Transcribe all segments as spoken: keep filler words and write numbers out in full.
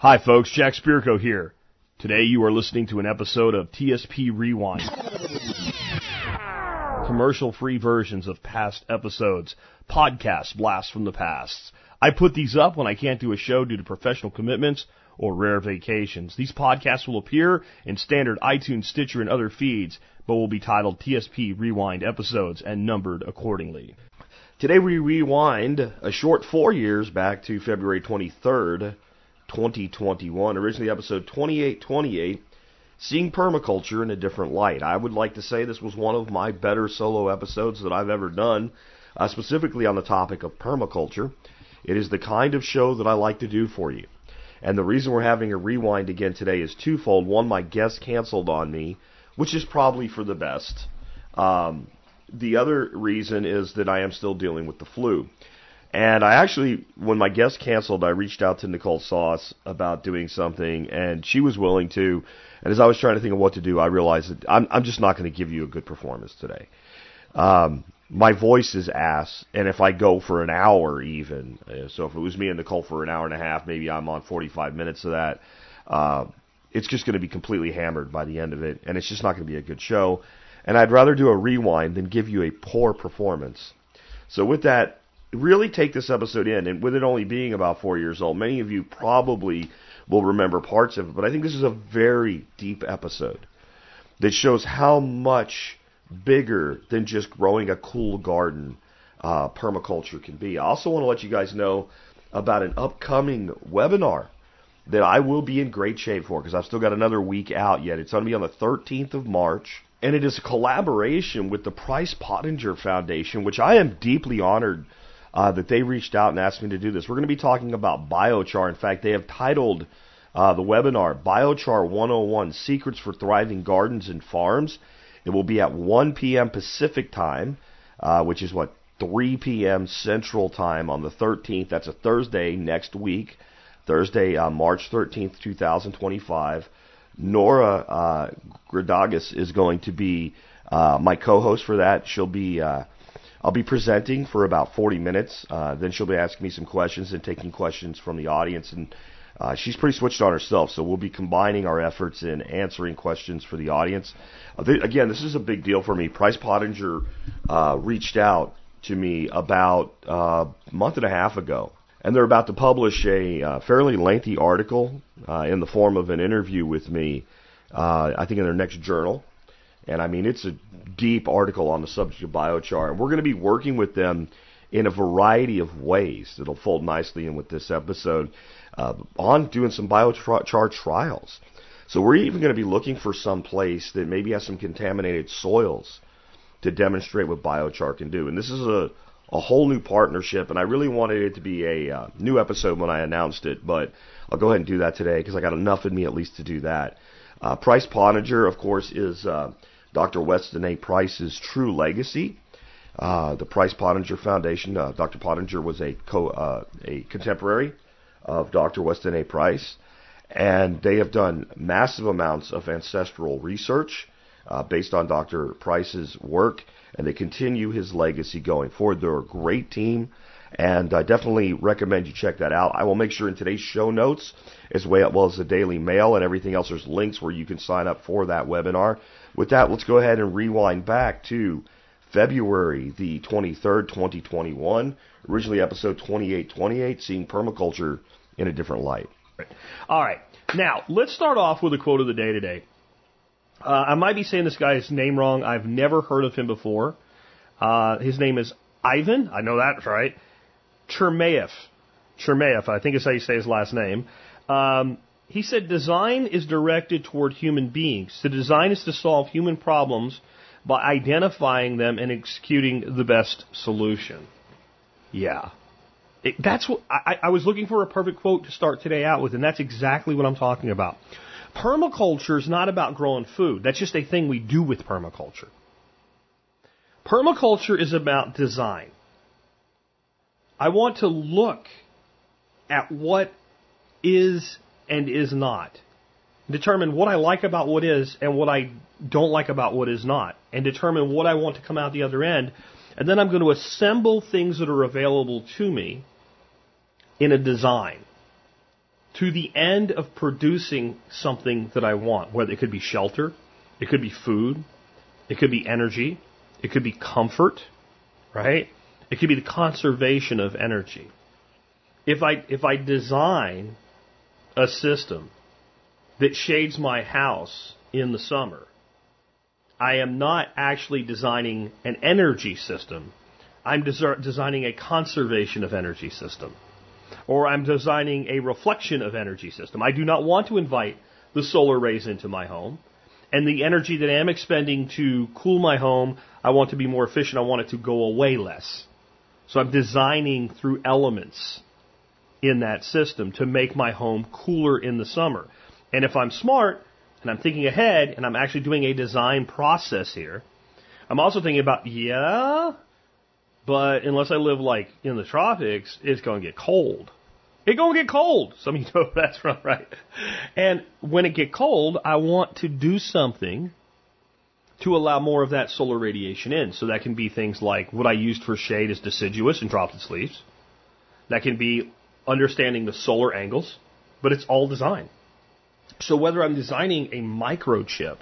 Hi folks, Jack Spirko here. Today you are listening to an episode of T S P Rewind. Commercial-free versions of past episodes, podcast blasts from the past. I put these up when I can't do a show due to professional commitments or rare vacations. These podcasts will appear in standard iTunes, Stitcher, and other feeds, but will be titled T S P Rewind episodes and numbered accordingly. Today we rewind a short four years back to February twenty-third, twenty twenty-one, originally episode twenty-eight twenty-eight, Seeing Permaculture in a Different Light. I would like to say this was one of my better solo episodes that I've ever done, uh, specifically on the topic of permaculture. It is the kind of show that I like to do for you. And the reason we're having a rewind again today is twofold. One, my guest canceled on me, which is probably for the best. Um, the other reason is that I am still dealing with the flu. And I actually, when my guest canceled, I reached out to Nicole Sauce about doing something, and she was willing to. And as I was trying to think of what to do, I realized that I'm, I'm just not going to give you a good performance today. Um, my voice is ass, and if I go for an hour even, uh, so if it was me and Nicole for an hour and a half, maybe I'm on forty-five minutes of that, uh, it's just going to be completely hammered by the end of it, and it's just not going to be a good show. And I'd rather do a rewind than give you a poor performance. So with that, really take this episode in, and with it only being about four years old, many of you probably will remember parts of it, but I think this is a very deep episode that shows how much bigger than just growing a cool garden uh, permaculture can be. I also want to let you guys know about an upcoming webinar that I will be in great shape for, because I've still got another week out yet. It's going to be on the thirteenth of March, and it is a collaboration with the Price Pottinger Foundation, which I am deeply honored Uh, that they reached out and asked me to do this. We're going to be talking about biochar. In fact, they have titled uh, the webinar Biochar one oh one, Secrets for Thriving Gardens and Farms. It will be at one p.m. Pacific time, uh, which is, what, three p.m. Central time on the thirteenth. That's a Thursday next week, Thursday, uh, March thirteenth, twenty twenty-five. Nora uh, Gradagas is going to be uh, my co-host for that. She'll be... Uh, I'll be presenting for about forty minutes. Uh, then she'll be asking me some questions and taking questions from the audience. And uh, she's pretty switched on herself, so we'll be combining our efforts in answering questions for the audience. Uh, th- again, this is a big deal for me. Price Pottinger uh, reached out to me about uh, a month and a half ago, and they're about to publish a uh, fairly lengthy article uh, in the form of an interview with me, uh, I think in their next journal. And I mean, it's a deep article on the subject of biochar. And we're going to be working with them in a variety of ways that'll fold nicely in with this episode uh, on doing some biochar trials. So we're even going to be looking for some place that maybe has some contaminated soils to demonstrate what biochar can do. And this is a, a whole new partnership, and I really wanted it to be a uh, new episode when I announced it, but I'll go ahead and do that today because I got enough in me at least to do that. Uh, Price Pottinger, of course, is... Uh, Doctor Weston A. Price's true legacy. Uh, the Price Pottinger Foundation, uh, Doctor Pottinger was a co, uh, a contemporary of Doctor Weston A. Price, and they have done massive amounts of ancestral research uh, based on Doctor Price's work, and they continue his legacy going forward. They're a great team, and I definitely recommend you check that out. I will make sure in today's show notes, as well as the Daily Mail and everything else, there's links where you can sign up for that webinar. With that, let's go ahead and rewind back to February the twenty-third, twenty twenty-one, originally episode twenty-eight twenty-eight, Seeing Permaculture in a Different Light. All right. Now, let's start off with a quote of the day today. Uh, I might be saying this guy's name wrong. I've never heard of him before. Uh, his name is Ivan. I know that's right. Chermayeff. Chermayeff, I think is how you say his last name. Um, he said, design is directed toward human beings. The design is to solve human problems by identifying them and executing the best solution. Yeah. It, that's what I, I was looking for a perfect quote to start today out with, and that's exactly what I'm talking about. Permaculture is not about growing food. That's just a thing we do with permaculture. Permaculture is about design. I want to look at what is and is not. Determine what I like about what is and what I don't like about what is not. And determine what I want to come out the other end. And then I'm going to assemble things that are available to me in a design to the end of producing something that I want, whether it could be shelter, it could be food, it could be energy, it could be comfort, right? It could be the conservation of energy. If I if I design a system that shades my house in the summer, I am not actually designing an energy system. I'm des- designing a conservation of energy system. Or I'm designing a reflection of energy system. I do not want to invite the solar rays into my home. And the energy that I'm expending to cool my home, I want to be more efficient. I want it to go away less. So I'm designing through elements in that system to make my home cooler in the summer. And if I'm smart and I'm thinking ahead and I'm actually doing a design process here, I'm also thinking about, yeah, but unless I live like in the tropics, it's going to get cold. It's going to get cold. Some of you know that's right. And when it gets cold, I want to do something to allow more of that solar radiation in. So that can be things like what I used for shade is deciduous and dropped its leaves. That can be understanding the solar angles, but it's all design. So whether I'm designing a microchip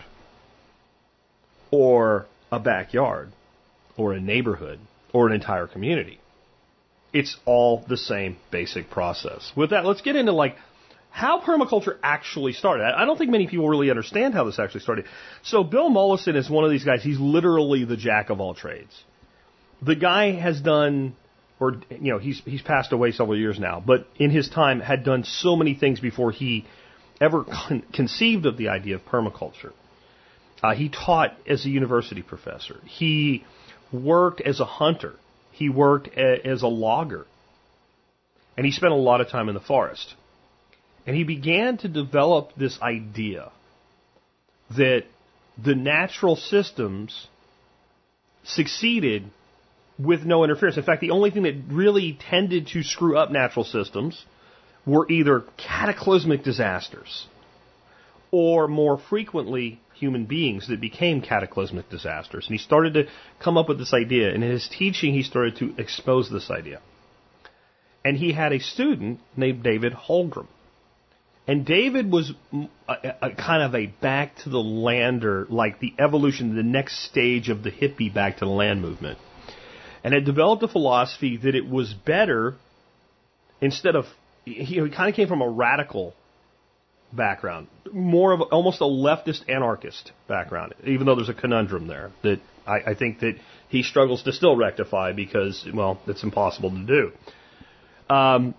or a backyard or a neighborhood or an entire community, it's all the same basic process. With that, let's get into like how permaculture actually started. I don't think many people really understand how this actually started. So Bill Mollison is one of these guys. He's literally the jack of all trades. The guy has done, or you know, he's he's passed away several years now, but in his time had done so many things before he ever con- conceived of the idea of permaculture. Uh, he taught as a university professor. He worked as a hunter. He worked a, as a logger. And he spent a lot of time in the forest. And he began to develop this idea that the natural systems succeeded with no interference. In fact, the only thing that really tended to screw up natural systems were either cataclysmic disasters or more frequently human beings that became cataclysmic disasters. And he started to come up with this idea. And in his teaching, he started to expose this idea. And he had a student named David Holmgren. And David was a, a kind of a back to the lander, like the evolution, the next stage of the hippie back to the land movement. And had developed a philosophy that it was better, instead of, he, he kind of came from a radical background, more of a, almost a leftist anarchist background, even though there's a conundrum there that I, I think that he struggles to still rectify because, well, it's impossible to do. Um,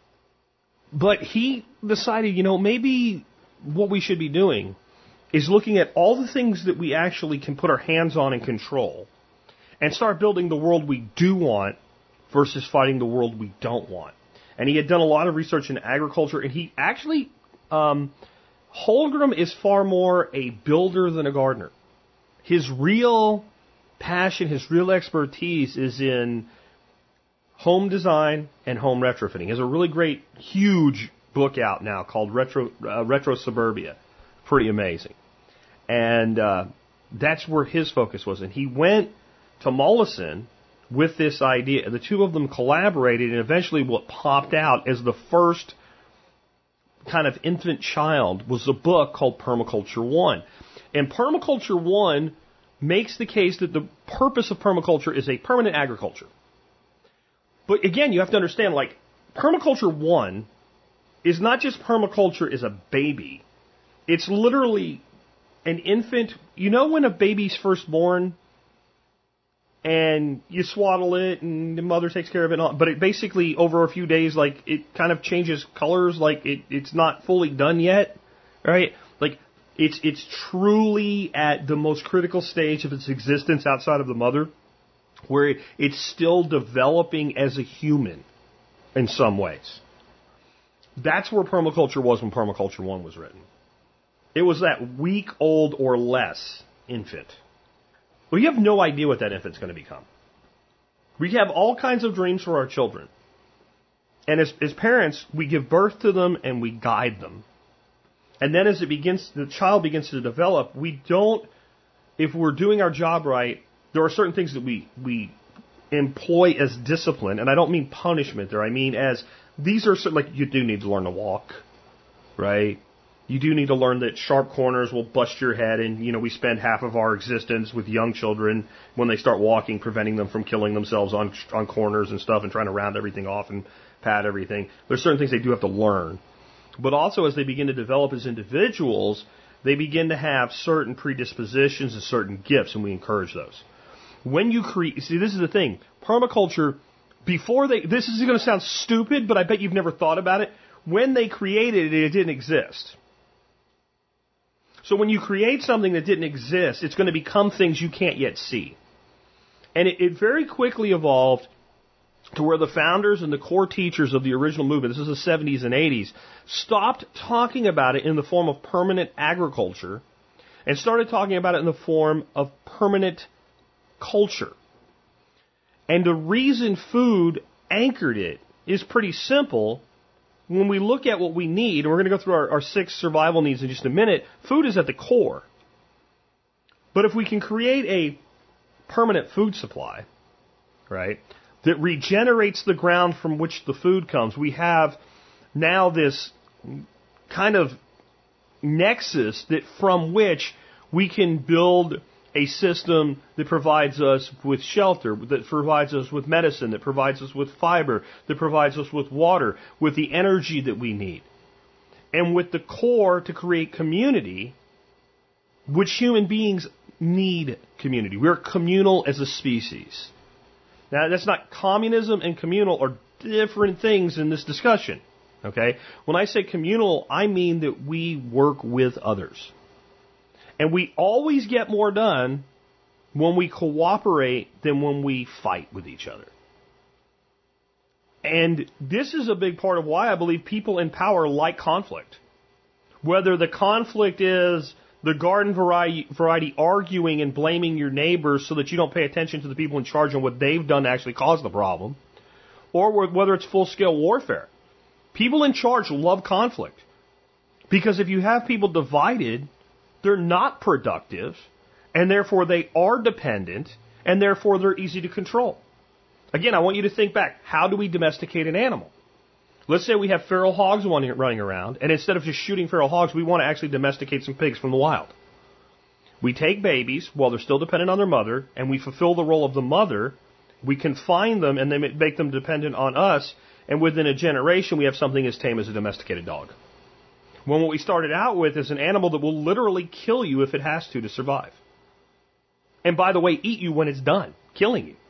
but he decided, you know, maybe what we should be doing is looking at all the things that we actually can put our hands on and control and start building the world we do want versus fighting the world we don't want. And he had done a lot of research in agriculture, and he actually, um, Holmgren is far more a builder than a gardener. His real passion, his real expertise is in home design and home retrofitting. He has a really great, huge book out now called Retro uh, Retro Suburbia. Pretty amazing. And uh, that's where his focus was. And he went to Mollison with this idea. The two of them collaborated, and eventually what popped out as the first kind of infant child was a book called Permaculture One. And Permaculture One makes the case that the purpose of permaculture is a permanent agriculture. But again, you have to understand, like, Permaculture One is not just permaculture as a baby. It's literally an infant. You know when a baby's first born and you swaddle it and the mother takes care of it, but it basically, over a few days, like, it kind of changes colors, like it, it's not fully done yet, right? Like, it's it's truly at the most critical stage of its existence outside of the mother, where it, it's still developing as a human in some ways. That's where permaculture was when Permaculture One was written. It was that week-old or less infant. Well, you have no idea what that infant's going to become. We have all kinds of dreams for our children. And as, as parents, we give birth to them and we guide them. And then as it begins, the child begins to develop, we don't, if we're doing our job right, there are certain things that we, we employ as discipline. And I don't mean punishment there. I mean as, these are certain, like, you do need to learn to walk. right? You do need to learn that sharp corners will bust your head, and, you know, we spend half of our existence with young children when they start walking, preventing them from killing themselves on on corners and stuff and trying to round everything off and pat everything. There's certain things they do have to learn. But also, as they begin to develop as individuals, they begin to have certain predispositions and certain gifts, and we encourage those. When you create, see, this is the thing. Permaculture, before they, this is going to sound stupid, but I bet you've never thought about it. When they created it, it didn't exist. So when you create something that didn't exist, it's going to become things you can't yet see. And it, it very quickly evolved to where the founders and the core teachers of the original movement, this is the seventies and eighties, stopped talking about it in the form of permanent agriculture and started talking about it in the form of permanent culture. And the reason food anchored it is pretty simple. When we look at what we need, and we're going to go through our, our six survival needs in just a minute, food is at the core. But if we can create a permanent food supply, right, that regenerates the ground from which the food comes, we have now this kind of nexus that from which we can build a system that provides us with shelter, that provides us with medicine, that provides us with fiber, that provides us with water, with the energy that we need. And with the core to create community, which human beings need community. We're communal as a species. Now, that's not communism and communal are different things in this discussion. Okay? When I say communal, I mean that we work with others. And we always get more done when we cooperate than when we fight with each other. And this is a big part of why I believe people in power like conflict. Whether the conflict is the garden variety, variety arguing and blaming your neighbors so that you don't pay attention to the people in charge and what they've done to actually cause the problem, or whether it's full-scale warfare. People in charge love conflict. Because if you have people divided, they're not productive, and therefore they are dependent, and therefore they're easy to control. Again, I want you to think back. How do we domesticate an animal? Let's say we have feral hogs running around, and instead of just shooting feral hogs, we want to actually domesticate some pigs from the wild. We take babies while they're still dependent on their mother, and we fulfill the role of the mother. We confine them, and they make them dependent on us, and within a generation, we have something as tame as a domesticated dog. When what we started out with is an animal that will literally kill you if it has to to survive. And by the way, eat you when it's done, killing you.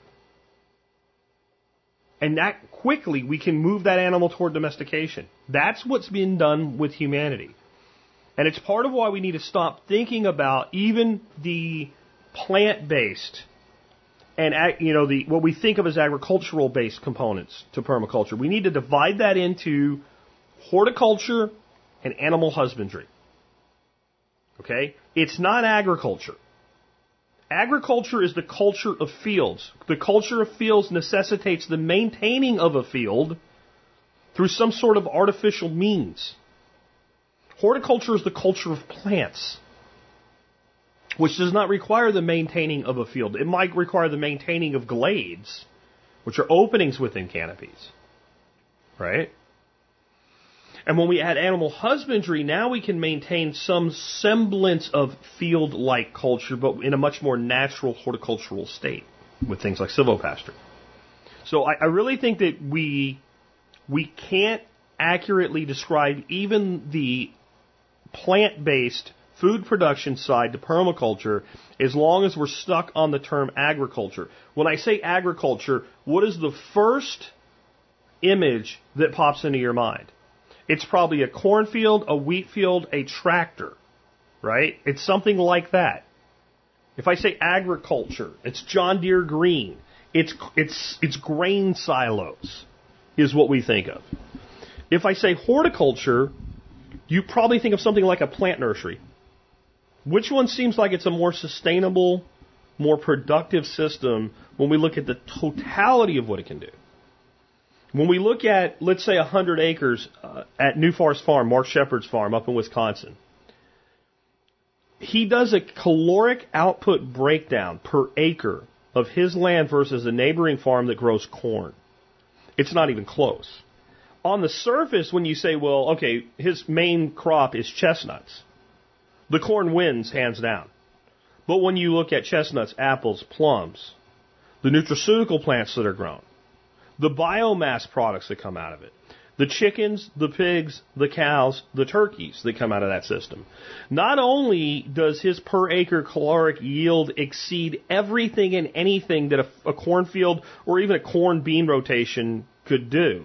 And that quickly, we can move that animal toward domestication. That's what's been done with humanity. And it's part of why we need to stop thinking about even the plant-based and, you know, the what we think of as agricultural-based components to permaculture. We need to divide that into horticulture and animal husbandry. Okay? It's not agriculture. Agriculture is the culture of fields. The culture of fields necessitates the maintaining of a field through some sort of artificial means. Horticulture is the culture of plants, which does not require the maintaining of a field. It might require the maintaining of glades, which are openings within canopies. Right? And when we add animal husbandry, now we can maintain some semblance of field-like culture, but in a much more natural horticultural state with things like silvopasture. So I, I really think that we we can't accurately describe even the plant-based food production side to permaculture as long as we're stuck on the term agriculture. When I say agriculture, what is the first image that pops into your mind? It's probably a cornfield, a wheat field, a tractor, right? It's something like that. If I say agriculture, it's John Deere green. It's it's it's grain silos is what we think of. If I say horticulture, you probably think of something like a plant nursery. Which one seems like it's a more sustainable, more productive system when we look at the totality of what it can do? When we look at, let's say, one hundred acres uh, at New Forest Farm, Mark Shepard's farm up in Wisconsin, he does a caloric output breakdown per acre of his land versus a neighboring farm that grows corn. It's not even close. On the surface, when you say, well, okay, his main crop is chestnuts, the corn wins hands down. But when you look at chestnuts, apples, plums, the nutraceutical plants that are grown, the biomass products that come out of it, the chickens, the pigs, the cows, the turkeys that come out of that system. Not only does his per acre caloric yield exceed everything and anything that a, a cornfield or even a corn bean rotation could do,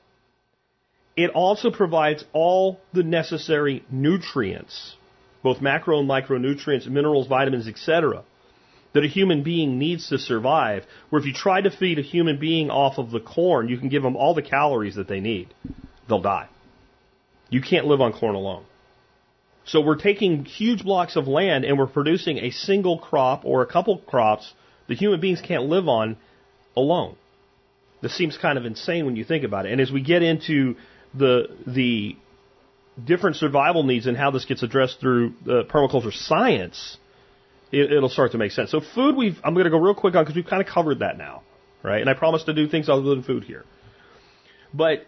it also provides all the necessary nutrients, both macro and micronutrients, minerals, vitamins, et cetera, that a human being needs to survive, where if you try to feed a human being off of the corn, you can give them all the calories that they need. They'll die. You can't live on corn alone. So we're taking huge blocks of land and we're producing a single crop or a couple crops that human beings can't live on alone. This seems kind of insane when you think about it. And as we get into the the different survival needs and how this gets addressed through uh, permaculture science, it, it'll start to make sense. So food, we've I'm going to go real quick on because we've kind of covered that now, right? And I promise to do things other than food here. But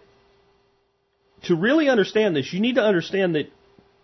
to really understand this, you need to understand that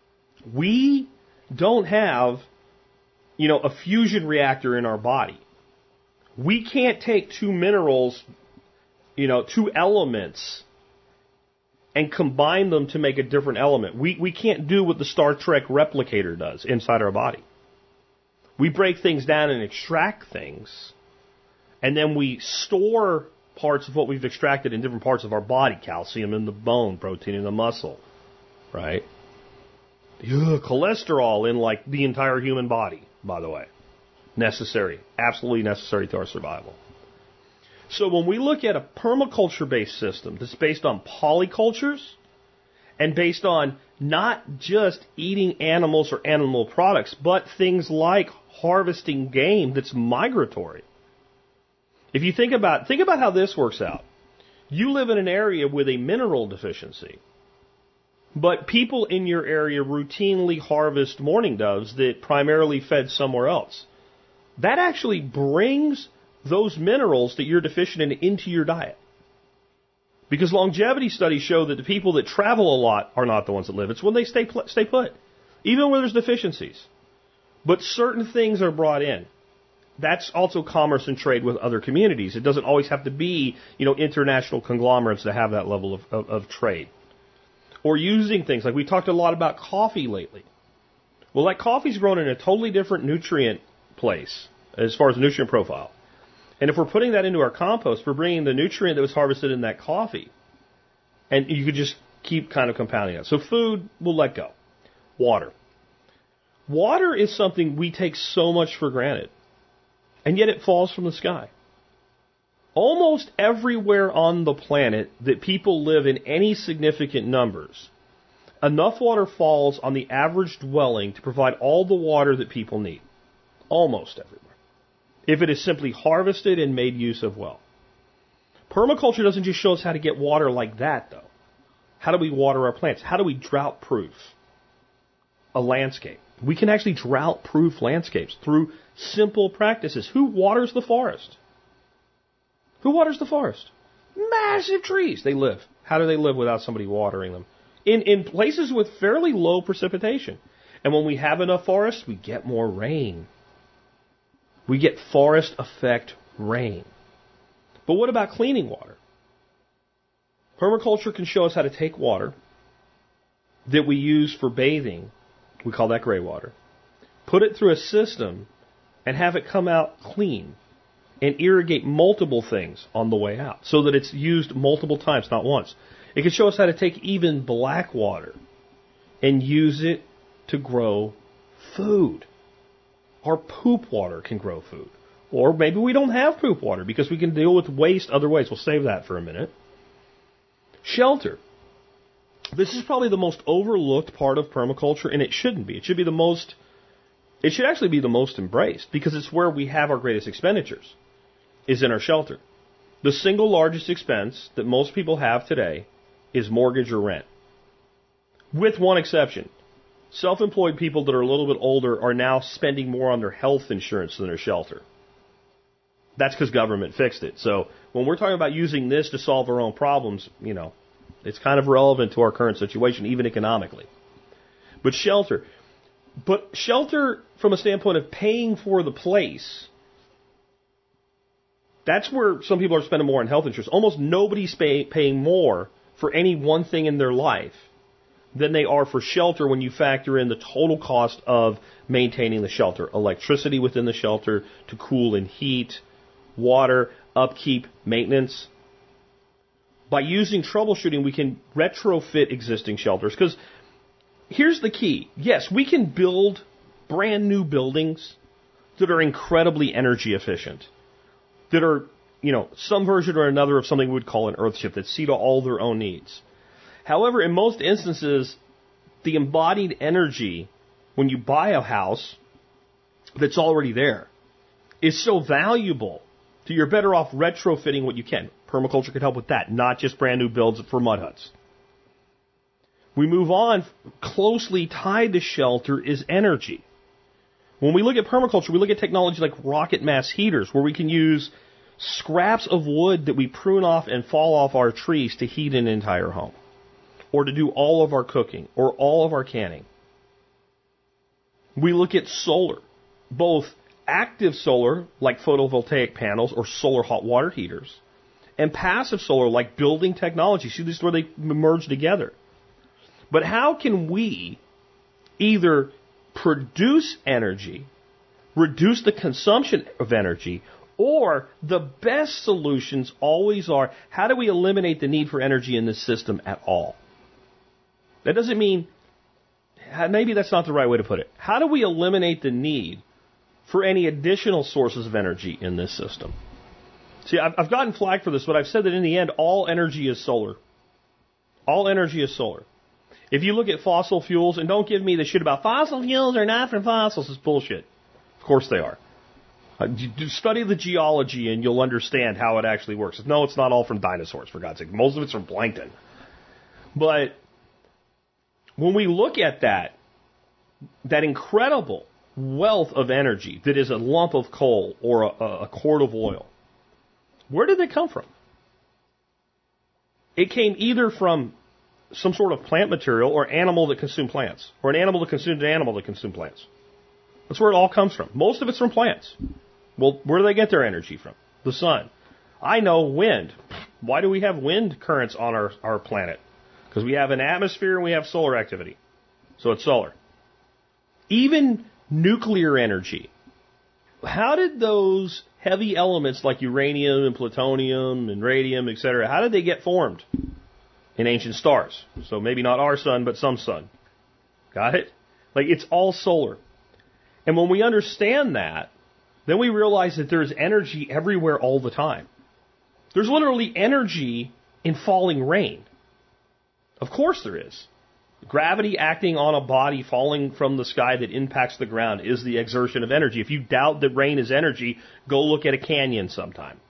we don't have, you know, a fusion reactor in our body. We can't take two minerals, you know, two elements, and combine them to make a different element. We we can't do what the Star Trek replicator does inside our body. We break things down and extract things, and then we store parts of what we've extracted in different parts of our body. Calcium in the bone, protein in the muscle, right? Ugh, cholesterol in like the entire human body, by the way. Necessary. Absolutely necessary to our survival. So when we look at a permaculture-based system that's based on polycultures and based on not just eating animals or animal products, but things like harvesting game that's migratory. If you think about think about how this works out. You live in an area with a mineral deficiency, but people in your area routinely harvest mourning doves that primarily fed somewhere else. That actually brings those minerals that you're deficient in into your diet. Because longevity studies show that the people that travel a lot are not the ones that live. It's when they stay pl- stay put, even where there's deficiencies. But certain things are brought in. That's also commerce and trade with other communities. It doesn't always have to be, you know, international conglomerates to have that level of, of, of trade. Or using things like we talked a lot about coffee lately. Well, that coffee's grown in a totally different nutrient place as far as the nutrient profile. And if we're putting that into our compost, we're bringing the nutrient that was harvested in that coffee. And you could just keep kind of compounding it. So food, we'll let go. Water. Water is something we take so much for granted. And yet it falls from the sky. Almost everywhere on the planet that people live in any significant numbers, enough water falls on the average dwelling to provide all the water that people need. Almost everywhere. If it is simply harvested and made use of well. Permaculture doesn't just show us how to get water like that, though. How do we water our plants? How do we drought-proof a landscape? We can actually drought-proof landscapes through simple practices. Who waters the forest? Who waters the forest? Massive trees. They live. How do they live without somebody watering them? In, in places with fairly low precipitation. And when we have enough forest, we get more rain. We get forest effect rain. But what about cleaning water? Permaculture can show us how to take water that we use for bathing, we call that gray water, put it through a system and have it come out clean and irrigate multiple things on the way out so that it's used multiple times, not once. It can show us how to take even black water and use it to grow food. Our poop water can grow food. Or maybe we don't have poop water because we can deal with waste other ways. We'll save that for a minute. Shelter. This is probably the most overlooked part of permaculture, and it shouldn't be. It should be the most, it should actually be the most embraced because it's where we have our greatest expenditures, is in our shelter. The single largest expense that most people have today is mortgage or rent. With one exception. Self-employed people that are a little bit older are now spending more on their health insurance than their shelter. That's because government fixed it. So when we're talking about using this to solve our own problems, you know, It's kind of relevant to our current situation, even economically. But shelter. But shelter from a standpoint of paying for the place, that's where some people are spending more on health insurance. Almost nobody's pay, paying more for any one thing in their life than they are for shelter when you factor in the total cost of maintaining the shelter. Electricity within the shelter to cool and heat, water, upkeep, maintenance. By using troubleshooting, we can retrofit existing shelters. Because here's the key. Yes, we can build brand new buildings that are incredibly energy efficient, that are, you know, some version or another of something we would call an earthship, that see to all their own needs. However, in most instances, the embodied energy, when you buy a house that's already there, is so valuable that you're better off retrofitting what you can. Permaculture could help with that, not just brand new builds for mud huts. We move on. Closely tied to shelter is energy. When we look at permaculture, we look at technology like rocket mass heaters, where we can use scraps of wood that we prune off and fall off our trees to heat an entire home, or to do all of our cooking, or all of our canning. We look at solar, both active solar, like photovoltaic panels or solar hot water heaters, and passive solar, like building technology. See, this is where they merge together. But how can we either produce energy, reduce the consumption of energy, or the best solutions always are, how do we eliminate the need for energy in this system at all? That doesn't mean, maybe that's not the right way to put it. How do we eliminate the need for any additional sources of energy in this system? See, I've, I've gotten flack for this, but I've said that in the end, all energy is solar. All energy is solar. If you look at fossil fuels, and don't give me the shit about fossil fuels are not from fossils, it's bullshit. Of course they are. Uh, study the geology and you'll understand how it actually works. No, it's not all from dinosaurs, for God's sake. Most of it's from plankton. But when we look at that, that incredible wealth of energy that is a lump of coal or a, a quart of oil, where did it come from? It came either from some sort of plant material or animal that consumed plants, or an animal that consumed an animal that consumed plants. That's where it all comes from. Most of it's from plants. Well, where do they get their energy from? The sun. I know wind. Why do we have wind currents on our, our planet? Because we have an atmosphere and we have solar activity. So it's solar. Even nuclear energy. How did those heavy elements like uranium and plutonium and radium, et cetera, how did they get formed? In ancient stars. So maybe not our sun, but some sun. Got it? Like, it's all solar. And when we understand that, then we realize that there's energy everywhere all the time. There's literally energy in falling rain. Of course there is. Gravity acting on a body falling from the sky that impacts the ground is the exertion of energy. If you doubt that rain is energy, go look at a canyon sometime.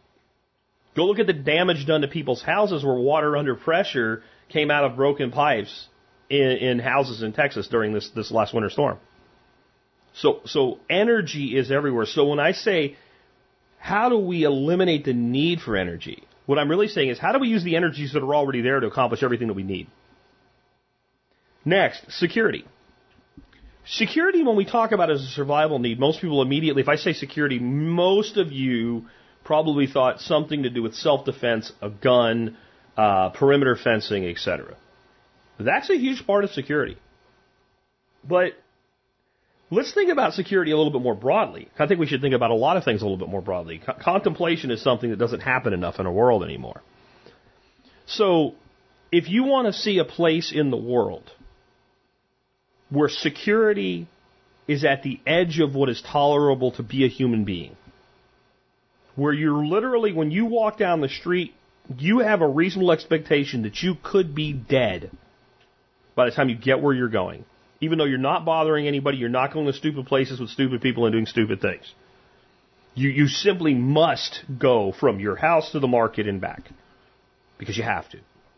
Go look at the damage done to people's houses where water under pressure came out of broken pipes in, in houses in Texas during this, this last winter storm. So, so energy is everywhere. So when I say, how do we eliminate the need for energy? What I'm really saying is, how do we use the energies that are already there to accomplish everything that we need? Next, security. Security, when we talk about it as a survival need, most people immediately, if I say security, most of you probably thought something to do with self-defense, a gun, uh, perimeter fencing, et cetera. That's a huge part of security. But let's think about security a little bit more broadly. I think we should think about a lot of things a little bit more broadly. Co- contemplation is something that doesn't happen enough in our world anymore. So, if you want to see a place in the world where security is at the edge of what is tolerable to be a human being, where you're literally, when you walk down the street, you have a reasonable expectation that you could be dead by the time you get where you're going. Even though you're not bothering anybody, you're not going to stupid places with stupid people and doing stupid things. You, you simply must go from your house to the market and back. Because you have to.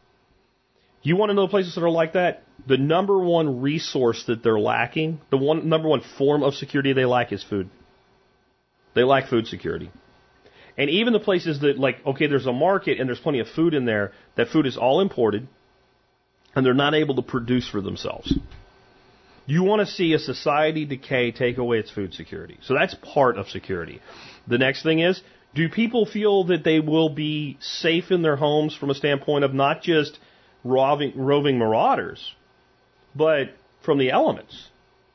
You want to know places that are like that? The number one resource that they're lacking, the one number one form of security they lack is food. They lack food security. And even the places that, like, okay, there's a market and there's plenty of food in there, that food is all imported, and they're not able to produce for themselves. You want to see a society decay take away its food security. So that's part of security. The next thing is, do people feel that they will be safe in their homes from a standpoint of not just roving, roving marauders, but from the elements?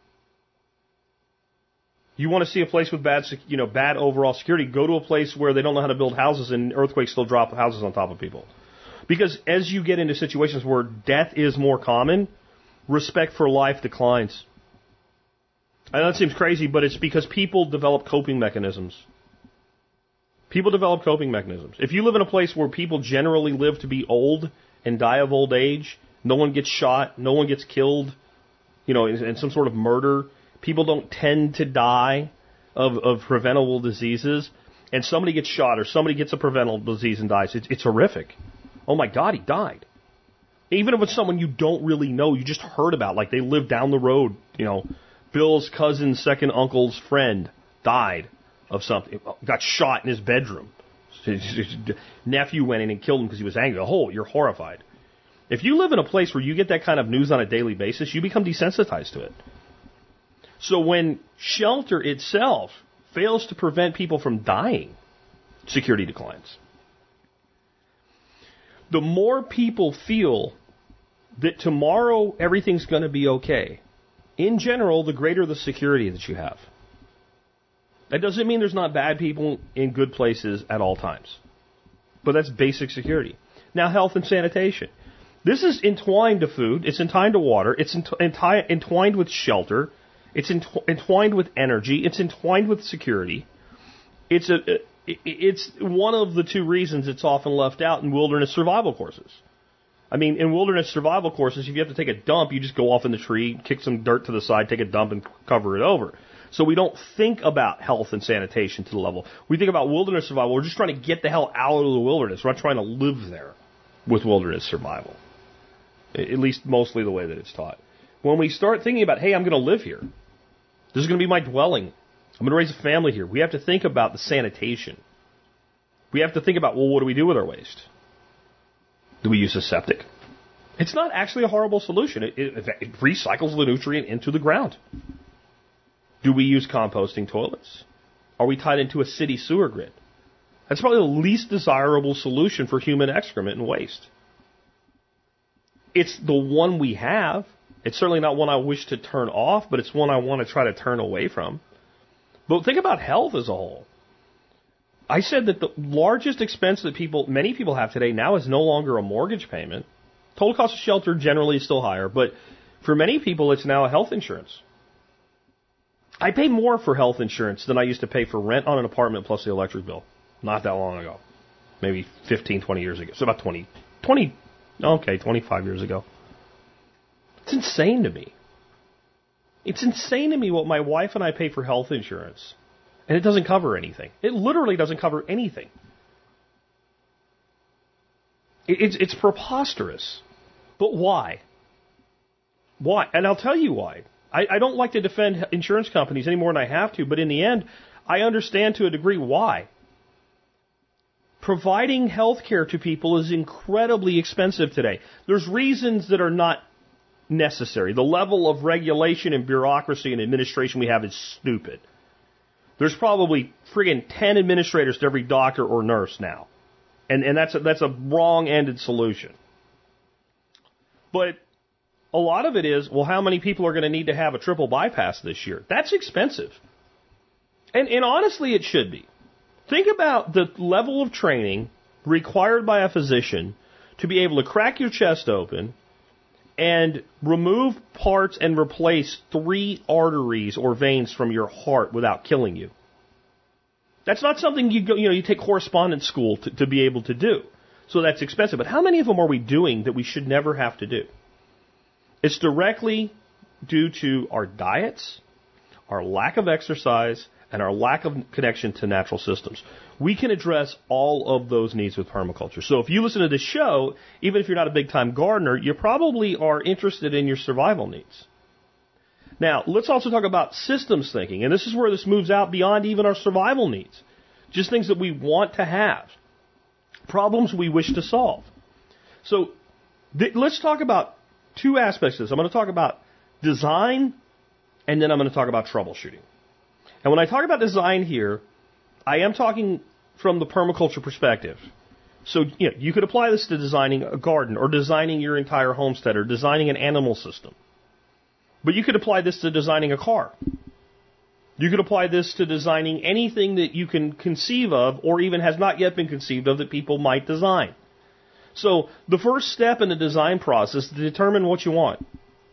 You want to see a place with bad, you know, bad overall security, go to a place where they don't know how to build houses and earthquakes still drop houses on top of people. Because as you get into situations where death is more common, respect for life declines. I know that seems crazy, but it's because people develop coping mechanisms. People develop coping mechanisms. If you live in a place where people generally live to be old and die of old age, no one gets shot, no one gets killed, you know, in, in some sort of murder, people don't tend to die of, of preventable diseases, and somebody gets shot or somebody gets a preventable disease and dies, it's, it's horrific. Oh my God, he died. Even if it's someone you don't really know, you just heard about, like they live down the road, you know, Bill's cousin's second uncle's friend died of something, got shot in his bedroom. His nephew went in and killed him because he was angry. Oh, you're horrified. If you live in a place where you get that kind of news on a daily basis, you become desensitized to it. So when shelter itself fails to prevent people from dying, security declines. The more people feel that tomorrow everything's going to be okay, in general, the greater the security that you have. That doesn't mean there's not bad people in good places at all times. But that's basic security. Now, health and sanitation. This is entwined to food. It's entwined to water. It's ent- enti- entwined with shelter. It's ent- entwined with energy. It's entwined with security. It's a, it's one of the two reasons it's often left out in wilderness survival courses. I mean, in wilderness survival courses, if you have to take a dump, you just go off in the tree, kick some dirt to the side, take a dump, and cover it over. So we don't think about health and sanitation to the level. We think about wilderness survival. We're just trying to get the hell out of the wilderness. We're not trying to live there with wilderness survival. At least mostly the way that it's taught. When we start thinking about, hey, I'm going to live here. This is going to be my dwelling. I'm going to raise a family here. We have to think about the sanitation. We have to think about, well, what do we do with our waste? Do we use a septic? It's not actually a horrible solution. It, it, it recycles the nutrient into the ground. Do we use composting toilets? Are we tied into a city sewer grid? That's probably the least desirable solution for human excrement and waste. It's the one we have. It's certainly not one I wish to turn off, but it's one I want to try to turn away from. But think about health as a whole. I said that the largest expense that people, many people have today now is no longer a mortgage payment. Total cost of shelter generally is still higher, but for many people it's now a health insurance. I pay more for health insurance than I used to pay for rent on an apartment plus the electric bill. Not that long ago. Maybe fifteen, twenty years ago. So about twenty, twenty, okay, twenty-five years ago. It's insane to me. It's insane to me what my wife and I pay for health insurance. And it doesn't cover anything. It literally doesn't cover anything. It's, it's preposterous. But why? Why? And I'll tell you why. I, I don't like to defend insurance companies any more than I have to, but in the end, I understand to a degree why. Providing health care to people is incredibly expensive today. There's reasons that are not necessary. The level of regulation and bureaucracy and administration we have is stupid. There's probably friggin' ten administrators to every doctor or nurse now. And and that's a, that's a wrong-ended solution. But a lot of it is, well, how many people are going to need to have a triple bypass this year? That's expensive. And, and honestly, it should be. Think about the level of training required by a physician to be able to crack your chest open and remove parts and replace three arteries or veins from your heart without killing you. That's not something you go, you know, you take correspondence school to, to be able to do. So that's expensive. But how many of them are we doing that we should never have to do? It's directly due to our diets, our lack of exercise, and our lack of connection to natural systems. We can address all of those needs with permaculture. So if you listen to this show, even if you're not a big-time gardener, you probably are interested in your survival needs. Now, let's also talk about systems thinking, and this is where this moves out beyond even our survival needs. just things that we want to have, problems we wish to solve. So th- let's talk about two aspects of this. I'm going to talk about design, and then I'm going to talk about troubleshooting. And when I talk about design here, I am talking from the permaculture perspective. So, you know, you could apply this to designing a garden or designing your entire homestead or designing an animal system. But you could apply this to designing a car. You could apply this to designing anything that you can conceive of or even has not yet been conceived of that people might design. So the first step in the design process is to determine what you want.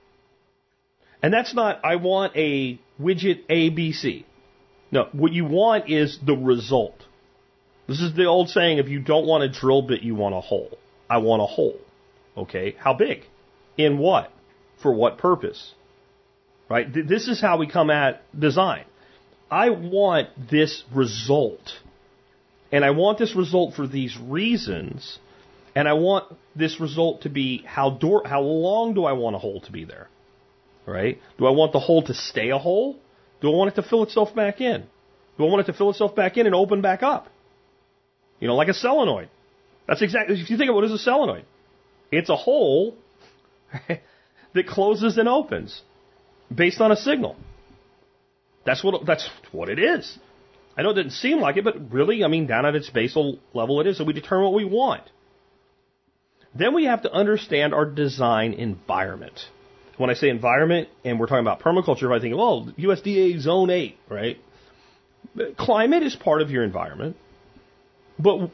And that's not, I want a widget A, B, C. No, what you want is the result. This is the old saying, if you don't want a drill bit, you want a hole. I want a hole. Okay, how big? In what? For what purpose? Right? This is how we come at design. I want this result. And I want this result for these reasons. And I want this result to be, how door, how long do I want a hole to be there? Right? Do I want the hole to stay a hole? Do I want it to fill itself back in? Do I want it to fill itself back in and open back up? You know, like a solenoid. That's exactly, if you think of what is a solenoid, it's a hole that closes and opens based on a signal. That's what, that's what it is. I know it didn't seem like it, but really, I mean, down at its basal level it is. So we determine what we want. Then we have to understand our design environment. When I say environment, and we're talking about permaculture, I think, well, U S D A Zone eight, right? Climate is part of your environment. But,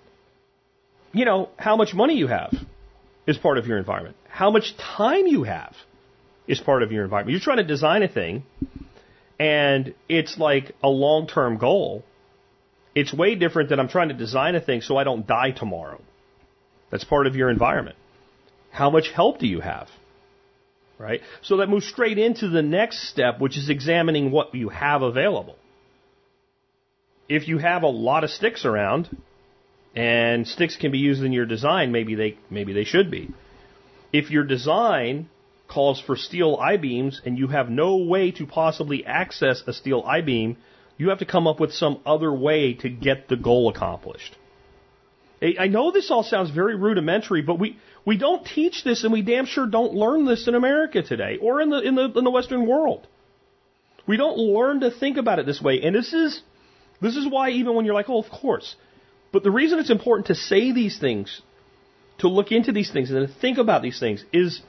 you know, how much money you have is part of your environment. How much time you have is part of your environment. You're trying to design a thing, and it's like a long-term goal. It's way different than I'm trying to design a thing so I don't die tomorrow. That's part of your environment. How much help do you have? Right? So that moves straight into the next step, which is examining what you have available. If you have a lot of sticks around, and sticks can be used in your design, maybe they maybe they should be. If your design calls for steel I-beams and you have no way to possibly access a steel I-beam, you have to come up with some other way to get the goal accomplished. I know this all sounds very rudimentary, but we, we don't teach this, and we damn sure don't learn this in America today or in the in the in the Western world. We don't learn to think about it this way, and this is this is why even when you're like, oh, of course. But the reason it's important to say these things, to look into these things, and to think about these things is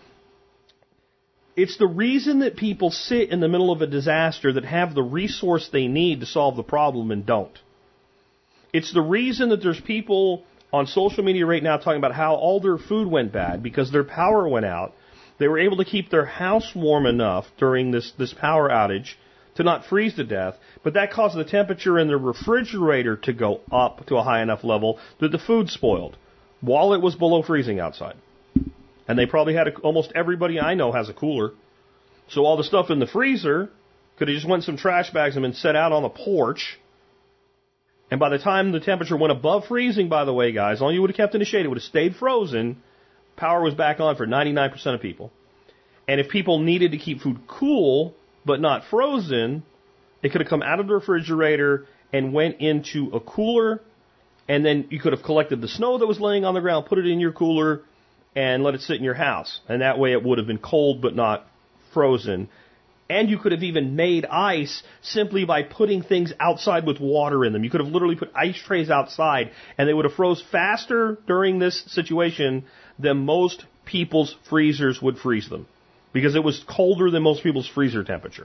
it's the reason that people sit in the middle of a disaster that have the resource they need to solve the problem and don't. It's the reason that there's people on social media right now talking about how all their food went bad because their power went out. They were able to keep their house warm enough during this, this power outage to not freeze to death, but that caused the temperature in the refrigerator to go up to a high enough level that the food spoiled while it was below freezing outside. And they probably had a, almost everybody I know has a cooler. So all the stuff in the freezer could have just went in some trash bags and been set out on the porch. And by the time the temperature went above freezing, by the way, guys, all you would have kept in the shade, it would have stayed frozen. Power was back on for ninety-nine percent of people. And if people needed to keep food cool, but not frozen, it could have come out of the refrigerator and went into a cooler. And then you could have collected the snow that was laying on the ground, put it in your cooler, and let it sit in your house. And that way it would have been cold but not frozen. And you could have even made ice simply by putting things outside with water in them. You could have literally put ice trays outside, and they would have froze faster during this situation than most people's freezers would freeze them. Because it was colder than most people's freezer temperature.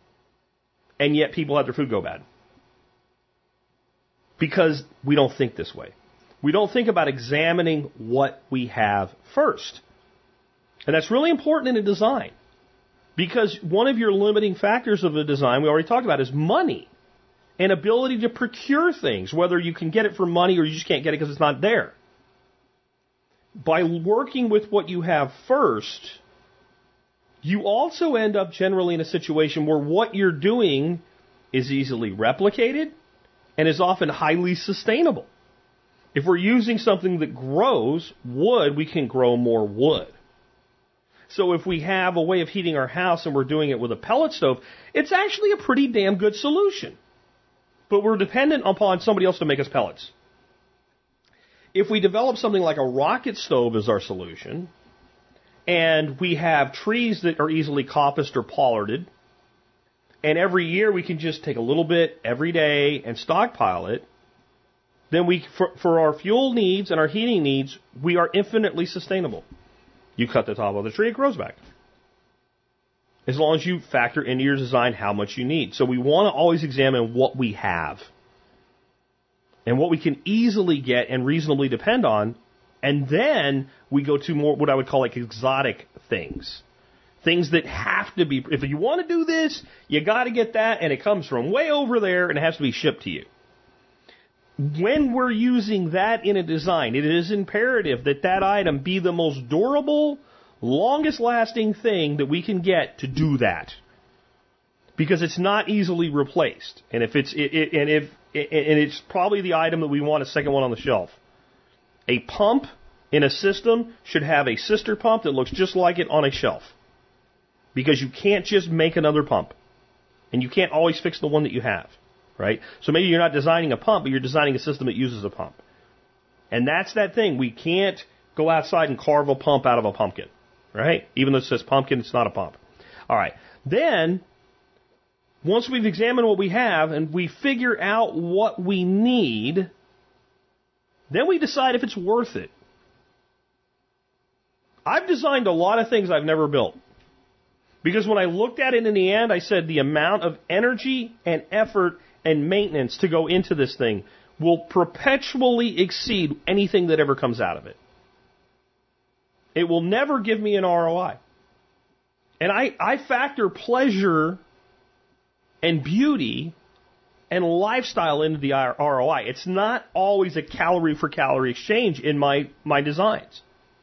And yet people had their food go bad. Because we don't think this way. We don't think about examining what we have first. And that's really important in a design. Because one of your limiting factors of a design, we already talked about, is money. And ability to procure things, whether you can get it for money or you just can't get it because it's not there. By working with what you have first, you also end up generally in a situation where what you're doing is easily replicated and is often highly sustainable. If we're using something that grows wood, we can grow more wood. So if we have a way of heating our house and we're doing it with a pellet stove, it's actually a pretty damn good solution. but we're dependent upon somebody else to make us pellets. If we develop something like a rocket stove as our solution, and we have trees that are easily coppiced or pollarded, and every year we can just take a little bit every day and stockpile it, then we, for, for our fuel needs and our heating needs, we are infinitely sustainable. You cut the top of the tree, it grows back. As long as you factor into your design how much you need. So we want to always examine what we have and what we can easily get and reasonably depend on. And then we go to more what I would call like exotic things. Things that have to be, if you want to do this, you got to get that, and it comes from way over there, and it has to be shipped to you. When we're using that in a design, it is imperative that that item be the most durable, longest lasting thing that we can get to do that. Because it's not easily replaced. And if it's, it, it, and if, it, and it's probably the item that we want a second one on the shelf. A pump in a system should have a sister pump that looks just like it on a shelf. Because you can't just make another pump. And you can't always fix the one that you have. Right? So maybe you're not designing a pump, but you're designing a system that uses a pump. And that's that thing. We can't go outside and carve a pump out of a pumpkin. Right? Even though it says pumpkin, it's not a pump. All right. Then, once we've examined what we have and we figure out what we need, then we decide if it's worth it. I've designed a lot of things I've never built. Because when I looked at it in the end, I said the amount of energy and effort and maintenance to go into this thing will perpetually exceed anything that ever comes out of it. It will never give me an R O I. And I, I factor pleasure and beauty and lifestyle into the R O I. It's not always a calorie for calorie exchange in my, my designs.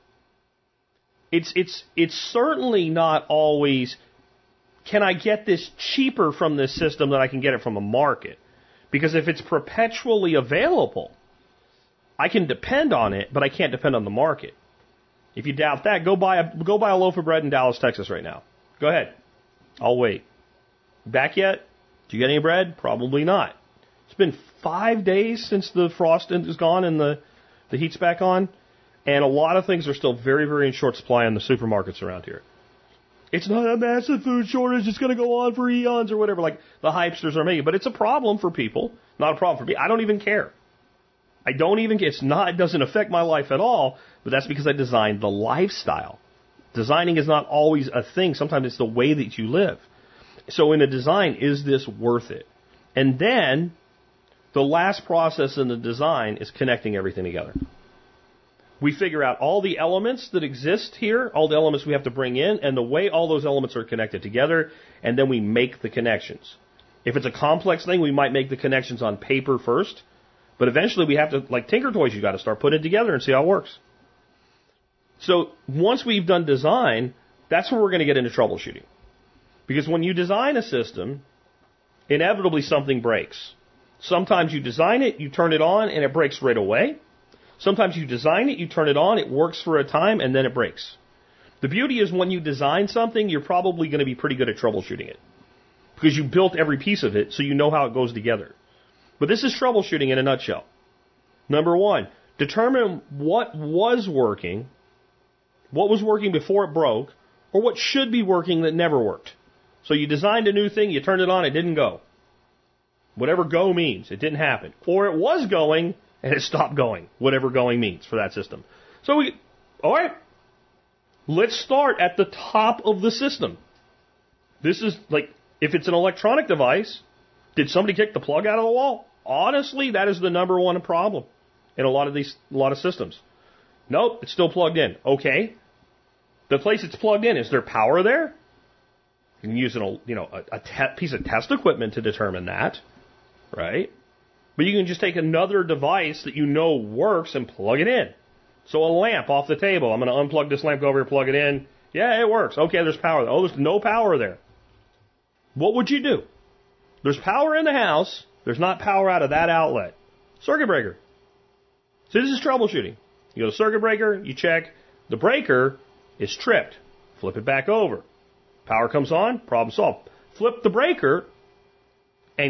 It's, it's, it's certainly not always, can I get this cheaper from this system than I can get it from a market? Because if it's perpetually available, I can depend on it, but I can't depend on the market. If you doubt that, go buy a, go buy a loaf of bread in Dallas, Texas right now. Go ahead. I'll wait. Back yet? Did you get any bread? Probably not. It's been five days since the frost is gone and the, the heat's back on. And a lot of things are still very, very in short supply in the supermarkets around here. It's not a massive food shortage. It's going to go on for eons or whatever, like the hypesters are making. But it's a problem for people, not a problem for me. I don't even care. I don't even care. It's not, it doesn't affect my life at all, but that's because I designed the lifestyle. Designing is not always a thing. Sometimes it's the way that you live. So in a design, is this worth it? And then the last process in the design is connecting everything together. We figure out all the elements that exist here, all the elements we have to bring in, and the way all those elements are connected together, and then we make the connections. If it's a complex thing, we might make the connections on paper first, but eventually we have to, like Tinker Toys, you've got to start putting it together and see how it works. So once we've done design, that's where we're going to get into troubleshooting. Because when you design a system, inevitably something breaks. Sometimes you design it, you turn it on, and it breaks right away. Sometimes you design it, you turn it on, it works for a time, and then it breaks. The beauty is when you design something, you're probably going to be pretty good at troubleshooting it. Because you built every piece of it, so you know how it goes together. But this is troubleshooting in a nutshell. Number one, determine what was working, what was working before it broke, or what should be working that never worked. So you designed a new thing, you turned it on, it didn't go. Whatever go means, it didn't happen. Or it was going, and it stopped going, whatever going means for that system. So we, all right, let's start at the top of the system. This is like, if it's an electronic device, did somebody kick the plug out of the wall? Honestly, that is the number one problem in a lot of these, a lot of systems. Nope, it's still plugged in. Okay, the place it's plugged in, is there power there? You can use an, you know, a, a te- piece of test equipment to determine that, right? But you can just take another device that you know works and plug it in. So a lamp off the table. I'm going to unplug this lamp, go over here, plug it in. Yeah, it works. Okay, there's power there. Oh, there's no power there. What would you do? There's power in the house. There's not power out of that outlet. Circuit breaker. So this is troubleshooting. You go to circuit breaker, you check. The breaker is tripped. Flip it back over. Power comes on, problem solved. Flip the breaker, and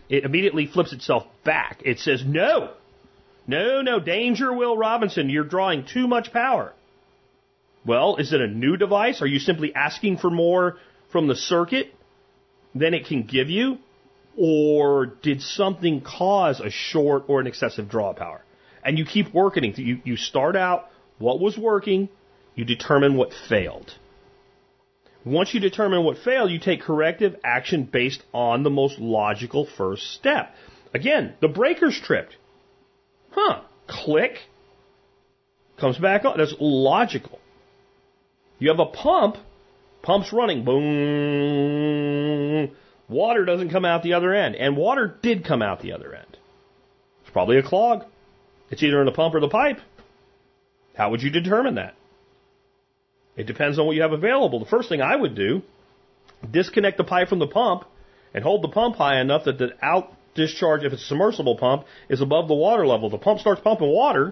it immediately flips itself back. It says, no, no, no, danger, Will Robinson, you're drawing too much power. Well, is it a new device? Are you simply asking for more from the circuit than it can give you? Or did something cause a short or an excessive draw power? And you keep working it. You, you start out what was working, you determine what failed. Once you determine what failed, you take corrective action based on the most logical first step. Again, the breaker's tripped. Huh. Click. Comes back on. That's logical. You have a pump. Pump's running. Boom. Water doesn't come out the other end. And water did come out the other end. It's probably a clog. It's either in the pump or the pipe. How would you determine that? It depends on what you have available. The first thing I would do, disconnect the pipe from the pump and hold the pump high enough that the out discharge, if it's a submersible pump, is above the water level. The pump starts pumping water,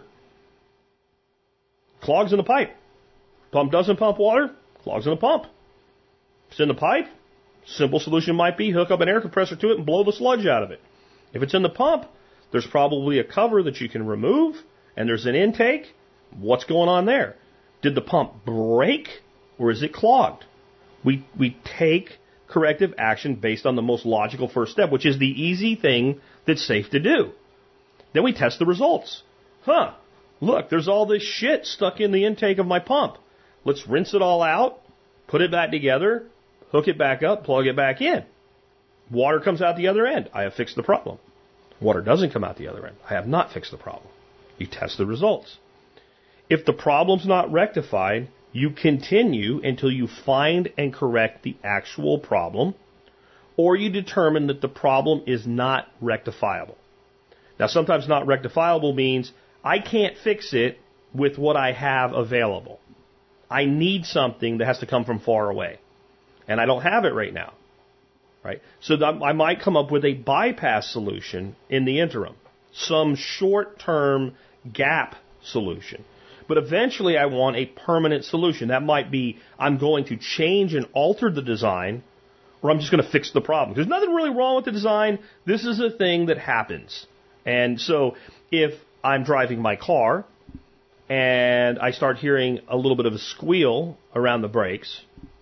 clogs in the pipe. Pump doesn't pump water, clogs in the pump. If it's in the pipe, simple solution might be hook up an air compressor to it and blow the sludge out of it. If it's in the pump, there's probably a cover that you can remove, and there's an intake. What's going on there? Did the pump break, or is it clogged? We we take corrective action based on the most logical first step, which is the easy thing that's safe to do. Then we test the results. Huh, look, there's all this shit stuck in the intake of my pump. Let's rinse it all out, put it back together, hook it back up, plug it back in. Water comes out the other end. I have fixed the problem. Water doesn't come out the other end. I have not fixed the problem. You test the results. If the problem's not rectified, you continue until you find and correct the actual problem, or you determine that the problem is not rectifiable. Now, sometimes not rectifiable means I can't fix it with what I have available. I need something that has to come from far away, and I don't have it right now. Right? So that I might come up with a bypass solution in the interim, some short-term gap solution. But eventually I want a permanent solution. That might be I'm going to change and alter the design, or I'm just going to fix the problem. There's nothing really wrong with the design. This is a thing that happens. And so if I'm driving my car and I start hearing a little bit of a squeal around the brakes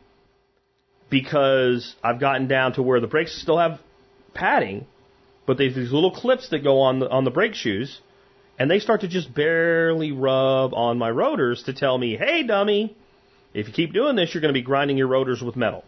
because I've gotten down to where the brakes still have padding, but there's these little clips that go on the, on the brake shoes, and they start to just barely rub on my rotors to tell me, hey, dummy, if you keep doing this, you're going to be grinding your rotors with metal.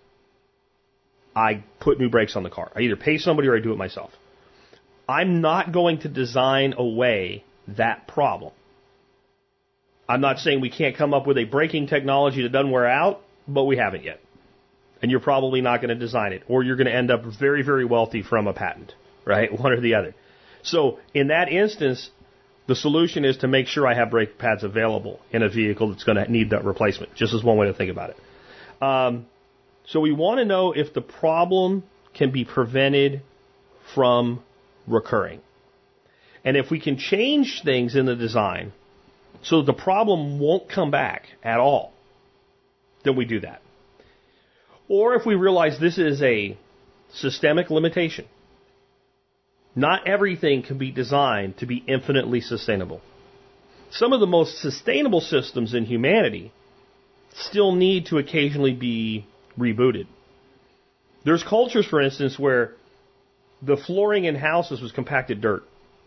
I put new brakes on the car. I either pay somebody or I do it myself. I'm not going to design away that problem. I'm not saying we can't come up with a braking technology that doesn't wear out, but we haven't yet. And you're probably not going to design it, or you're going to end up very, very wealthy from a patent, right? One or the other. So in that instance, the solution is to make sure I have brake pads available in a vehicle that's going to need that replacement, just as one way to think about it. Um, so we want to know if the problem can be prevented from recurring. And if we can change things in the design so that the problem won't come back at all, then we do that. Or if we realize this is a systemic limitation, not everything can be designed to be infinitely sustainable. Some of the most sustainable systems in humanity still need to occasionally be rebooted. There's cultures, for instance, where the flooring in houses was compacted dirt.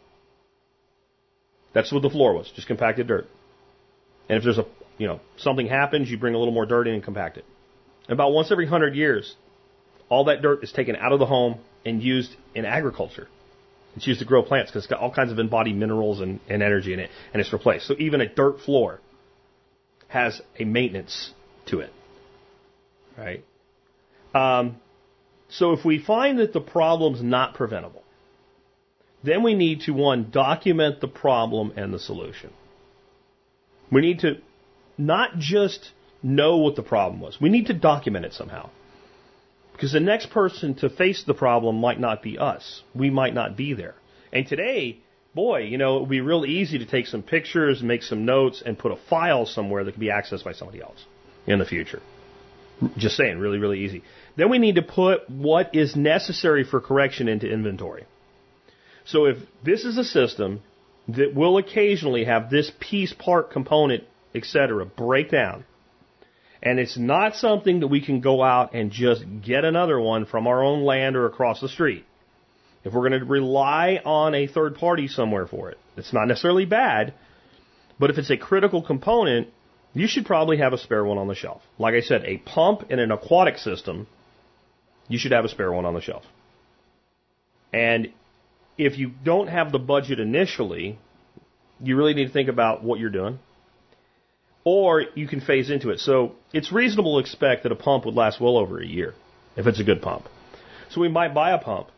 That's what the floor was, just compacted dirt. And if there's a, you know, something happens, you bring a little more dirt in and compact it. About once every hundred years, all that dirt is taken out of the home and used in agriculture. It's used to grow plants because it's got all kinds of embodied minerals and, and energy in it, and it's replaced. So even a dirt floor has a maintenance to it, right? Um, so if we find that the problem's not preventable, then we need to, one, document the problem and the solution. We need to not just know what the problem was. We need to document it somehow. Because the next person to face the problem might not be us. We might not be there. And today, boy, you know, it would be real easy to take some pictures, make some notes, and put a file somewhere that can be accessed by somebody else in the future. Just saying, really, really easy. Then we need to put what is necessary for correction into inventory. So if this is a system that will occasionally have this piece, part, component, et cetera break down, and it's not something that we can go out and just get another one from our own land or across the street. If we're going to rely on a third party somewhere for it, it's not necessarily bad, but if it's a critical component, you should probably have a spare one on the shelf. Like I said, a pump in an aquatic system, you should have a spare one on the shelf. And if you don't have the budget initially, you really need to think about what you're doing. Or you can phase into it. So it's reasonable to expect that a pump would last well over a year, if it's a good pump. So we might buy a pump.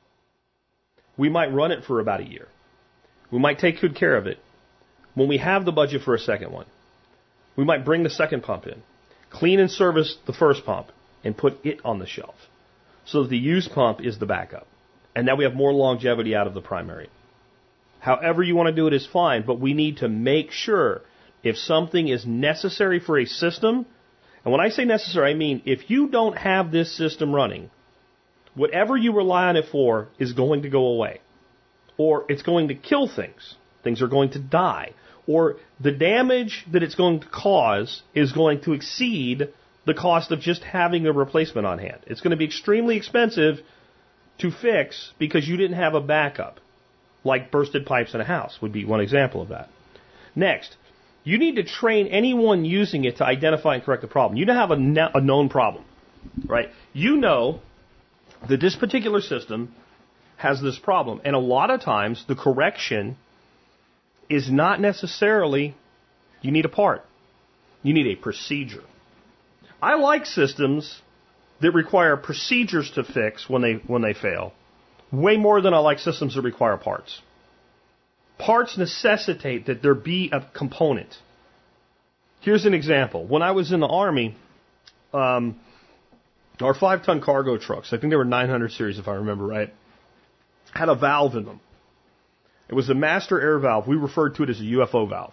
We might run it for about a year. We might take good care of it. When we have the budget for a second one, we might bring the second pump in, clean and service the first pump, and put it on the shelf so that the used pump is the backup. And now we have more longevity out of the primary. However you want to do it is fine, but we need to make sure if something is necessary for a system, and when I say necessary, I mean if you don't have this system running, whatever you rely on it for is going to go away. Or it's going to kill things. Things are going to die. Or the damage that it's going to cause is going to exceed the cost of just having a replacement on hand. It's going to be extremely expensive to fix because you didn't have a backup. Like bursted pipes in a house would be one example of that. Next, you need to train anyone using it to identify and correct the problem. You don't have a, no- a known problem, right? You know that this particular system has this problem. And a lot of times the correction is not necessarily you need a part. You need a procedure. I like systems that require procedures to fix when they when they fail way more than I like systems that require parts. Parts necessitate that there be a component. Here's an example. When I was in the Army, um, our five-ton cargo trucks, I think they were nine hundred series if I remember right, had a valve in them. It was a master air valve. We referred to it as a U F O valve.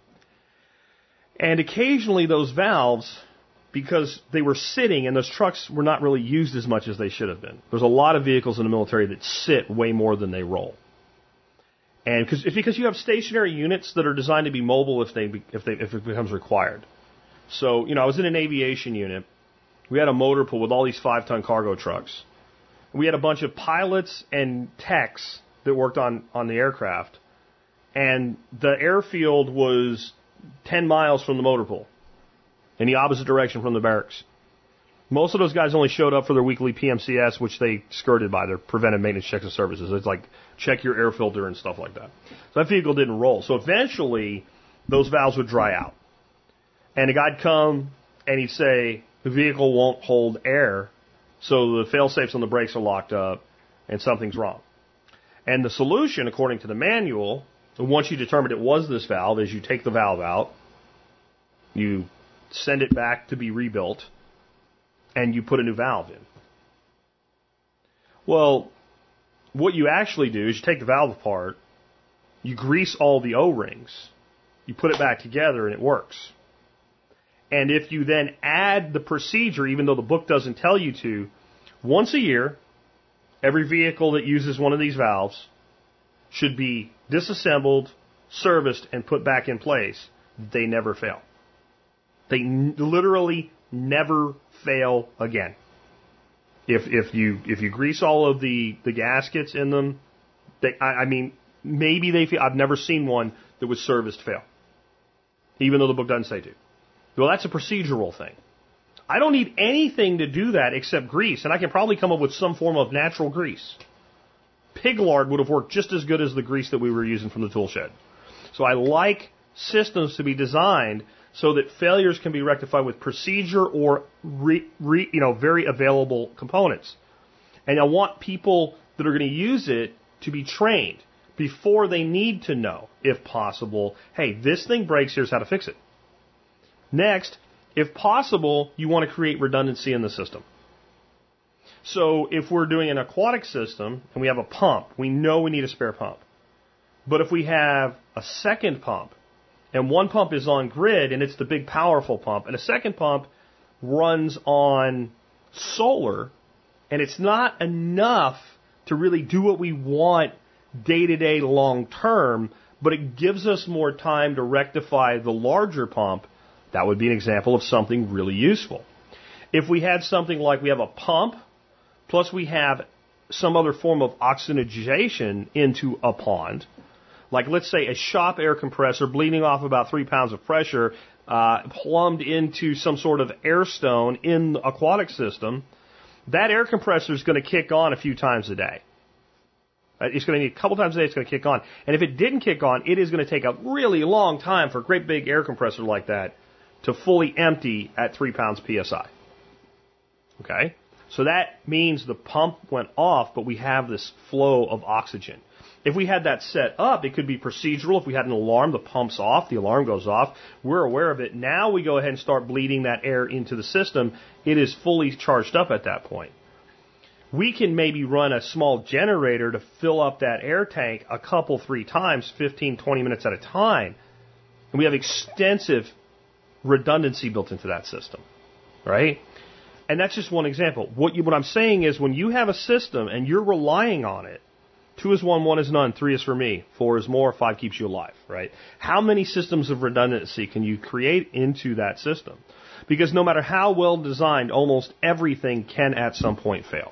And occasionally those valves, because they were sitting and those trucks were not really used as much as they should have been. There's a lot of vehicles in the military that sit way more than they roll. And cause, it's because you have stationary units that are designed to be mobile if they if they if it becomes required. So, you know, I was in an aviation unit. We had a motor pool with all these five-ton cargo trucks. We had a bunch of pilots and techs that worked on, on the aircraft. And the airfield was ten miles from the motor pool in the opposite direction from the barracks. Most of those guys only showed up for their weekly P M C S, which they skirted by their preventive maintenance checks and services. It's like check your air filter and stuff like that. So that vehicle didn't roll. So eventually, those valves would dry out. And a guy'd come and he'd say, the vehicle won't hold air, so the fail-safes on the brakes are locked up and something's wrong. And the solution, according to the manual, once you determined it was this valve, is you take the valve out, you send it back to be rebuilt, and you put a new valve in. Well, what you actually do is you take the valve apart, you grease all the O-rings, you put it back together, and it works. And if you then add the procedure, even though the book doesn't tell you to, once a year, every vehicle that uses one of these valves should be disassembled, serviced, and put back in place. They never fail. They n- literally never fail again. If if you if you grease all of the, the gaskets in them, they, I, I mean, maybe they fail. I've never seen one that was serviced fail, even though the book doesn't say to. Well, that's a procedural thing. I don't need anything to do that except grease, and I can probably come up with some form of natural grease. Pig lard would have worked just as good as the grease that we were using from the tool shed. So I like systems to be designed so that failures can be rectified with procedure or re, re, you know, very available components. And I want people that are going to use it to be trained before they need to know, if possible, hey, this thing breaks, here's how to fix it. Next, if possible, you want to create redundancy in the system. So if we're doing an aquatic system and we have a pump, we know we need a spare pump. But if we have a second pump, and one pump is on grid and it's the big powerful pump, and a second pump runs on solar, and it's not enough to really do what we want day-to-day long-term, but it gives us more time to rectify the larger pump. That would be an example of something really useful. If we had something like we have a pump, plus we have some other form of oxygenation into a pond, like let's say a shop air compressor bleeding off about three pounds of pressure, uh, plumbed into some sort of air stone in the aquatic system, that air compressor is going to kick on a few times a day. It's going to need a couple times a day, it's going to kick on. And if it didn't kick on, it is going to take a really long time for a great big air compressor like that to fully empty at three pounds P S I. Okay? So that means the pump went off, but we have this flow of oxygen. If we had that set up, it could be procedural. If we had an alarm, the pump's off, the alarm goes off. We're aware of it. Now we go ahead and start bleeding that air into the system. It is fully charged up at that point. We can maybe run a small generator to fill up that air tank a couple, three times, fifteen, twenty minutes at a time. And we have extensive redundancy built into that system, right? And that's just one example. What, you, what I'm saying is when you have a system and you're relying on it, two is one, one is none, three is for me, four is more, five keeps you alive, right? How many systems of redundancy can you create into that system? Because no matter how well designed, almost everything can at some point fail.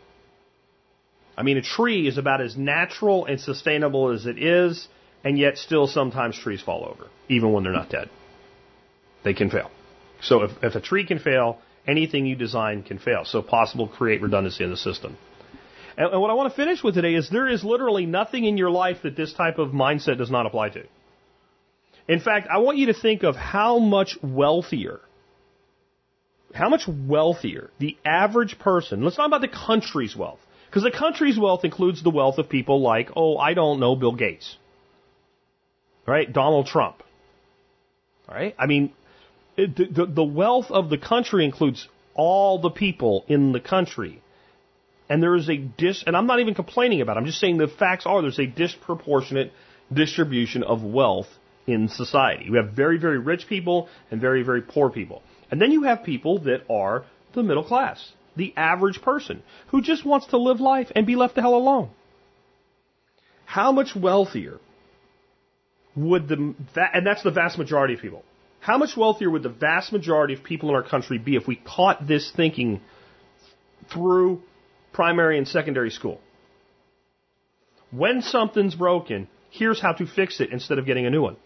I mean, a tree is about as natural and sustainable as it is, and yet still sometimes trees fall over, even when they're not dead. They can fail. So if, if a tree can fail, anything you design can fail. So possible to create redundancy in the system. And, and what I want to finish with today is there is literally nothing in your life that this type of mindset does not apply to. In fact, I want you to think of how much wealthier, how much wealthier the average person, let's talk about the country's wealth, because the country's wealth includes the wealth of people like, oh, I don't know, Bill Gates, right? Donald Trump, right? I mean, it, the, the wealth of the country includes all the people in the country. And there is a dis, and I'm not even complaining about it, I'm just saying the facts are there's a disproportionate distribution of wealth in society. You have very, very rich people and very, very poor people. And then you have people that are the middle class, the average person, who just wants to live life and be left the hell alone. How much wealthier would the, and that's the vast majority of people, how much wealthier would the vast majority of people in our country be if we caught this thinking through primary and secondary school? When something's broken, here's how to fix it instead of getting a new one.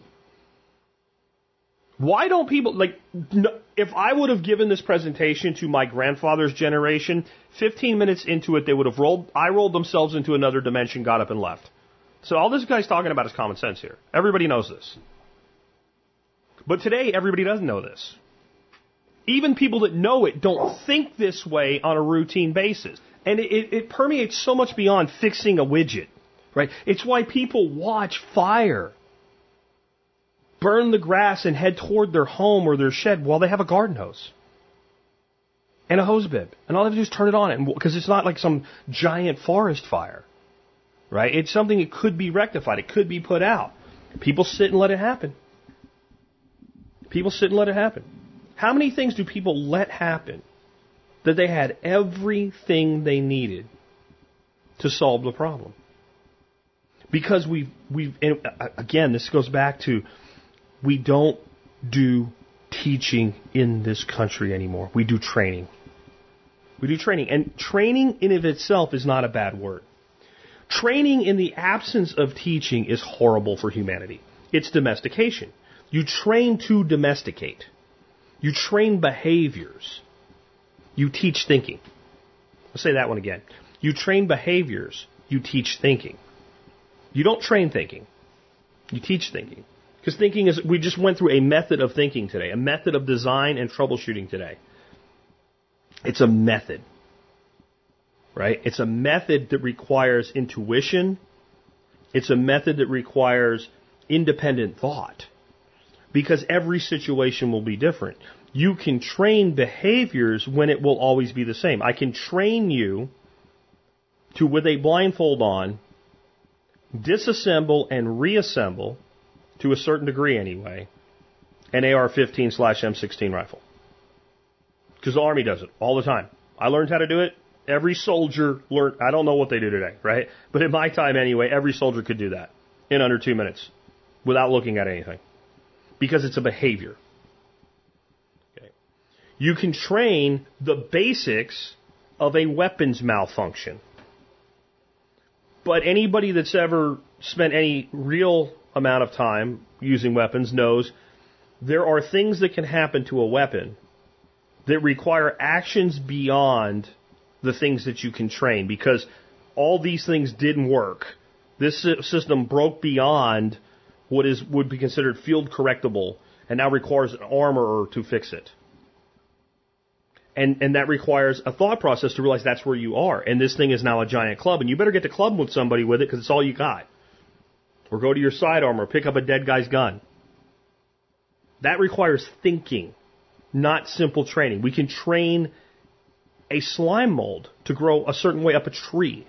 Why don't people, like, if I would have given this presentation to my grandfather's generation, fifteen minutes into it, they would have rolled, I rolled themselves into another dimension, got up and left. So all this guy's talking about is common sense here. Everybody knows this. But today, everybody doesn't know this. Even people that know it don't think this way on a routine basis. And it, it, it permeates so much beyond fixing a widget, right? It's why people watch fire burn the grass and head toward their home or their shed while they have a garden hose and a hose bib. And all they have to do is turn it on, because it's not like some giant forest fire, right? It's something that could be rectified. It could be put out. People sit and let it happen. People sit and let it happen. How many things do people let happen that they had everything they needed to solve the problem? Because we've, we've, and again, this goes back to, we don't do teaching in this country anymore. We do training. We do training. And training in of itself is not a bad word. Training in the absence of teaching is horrible for humanity. It's domestication. You train to domesticate. You train behaviors. You teach thinking. I'll say that one again. You train behaviors. You teach thinking. You don't train thinking. You teach thinking. Because thinking is, we just went through a method of thinking today, a method of design and troubleshooting today. It's a method, right? It's a method that requires intuition. It's a method that requires independent thought, because every situation will be different. You can train behaviors when it will always be the same. I can train you to, with a blindfold on, disassemble and reassemble, to a certain degree anyway, an A R fifteen slash M sixteen rifle. Because the Army does it all the time. I learned how to do it. Every soldier learned. I don't know what they do today, right? But in my time anyway, every soldier could do that in under two minutes without looking at anything. Because it's a behavior. Okay. You can train the basics of a weapons malfunction. But anybody that's ever spent any real amount of time using weapons knows there are things that can happen to a weapon that require actions beyond the things that you can train, because all these things didn't work. This system broke beyond what is would be considered field correctable and now requires an armorer to fix it. And and that requires a thought process to realize that's where you are. And this thing is now a giant club, and you better get to club with somebody with it because it's all you got. Or go to your sidearm or pick up a dead guy's gun. That requires thinking, not simple training. We can train a slime mold to grow a certain way up a tree.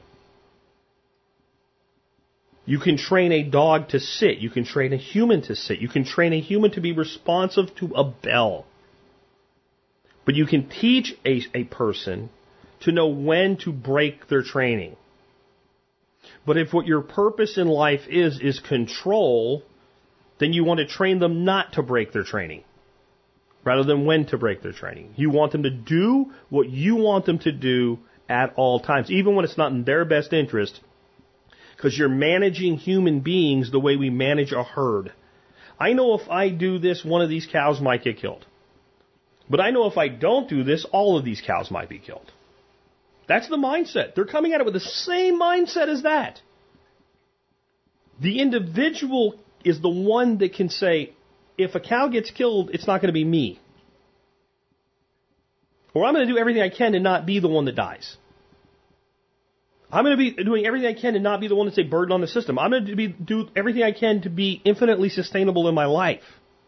You can train a dog to sit. You can train a human to sit. You can train a human to be responsive to a bell. But you can teach a, a person to know when to break their training. But if what your purpose in life is, is control, then you want to train them not to break their training, rather than when to break their training. You want them to do what you want them to do at all times, even when it's not in their best interest, because you're managing human beings the way we manage a herd. I know if I do this, one of these cows might get killed. But I know if I don't do this, all of these cows might be killed. That's the mindset. They're coming at it with the same mindset as that. The individual is the one that can say, if a cow gets killed, it's not going to be me. Or I'm going to do everything I can to not be the one that dies. I'm going to be doing everything I can to not be the one that's a burden on the system. I'm going to be, do everything I can to be infinitely sustainable in my life.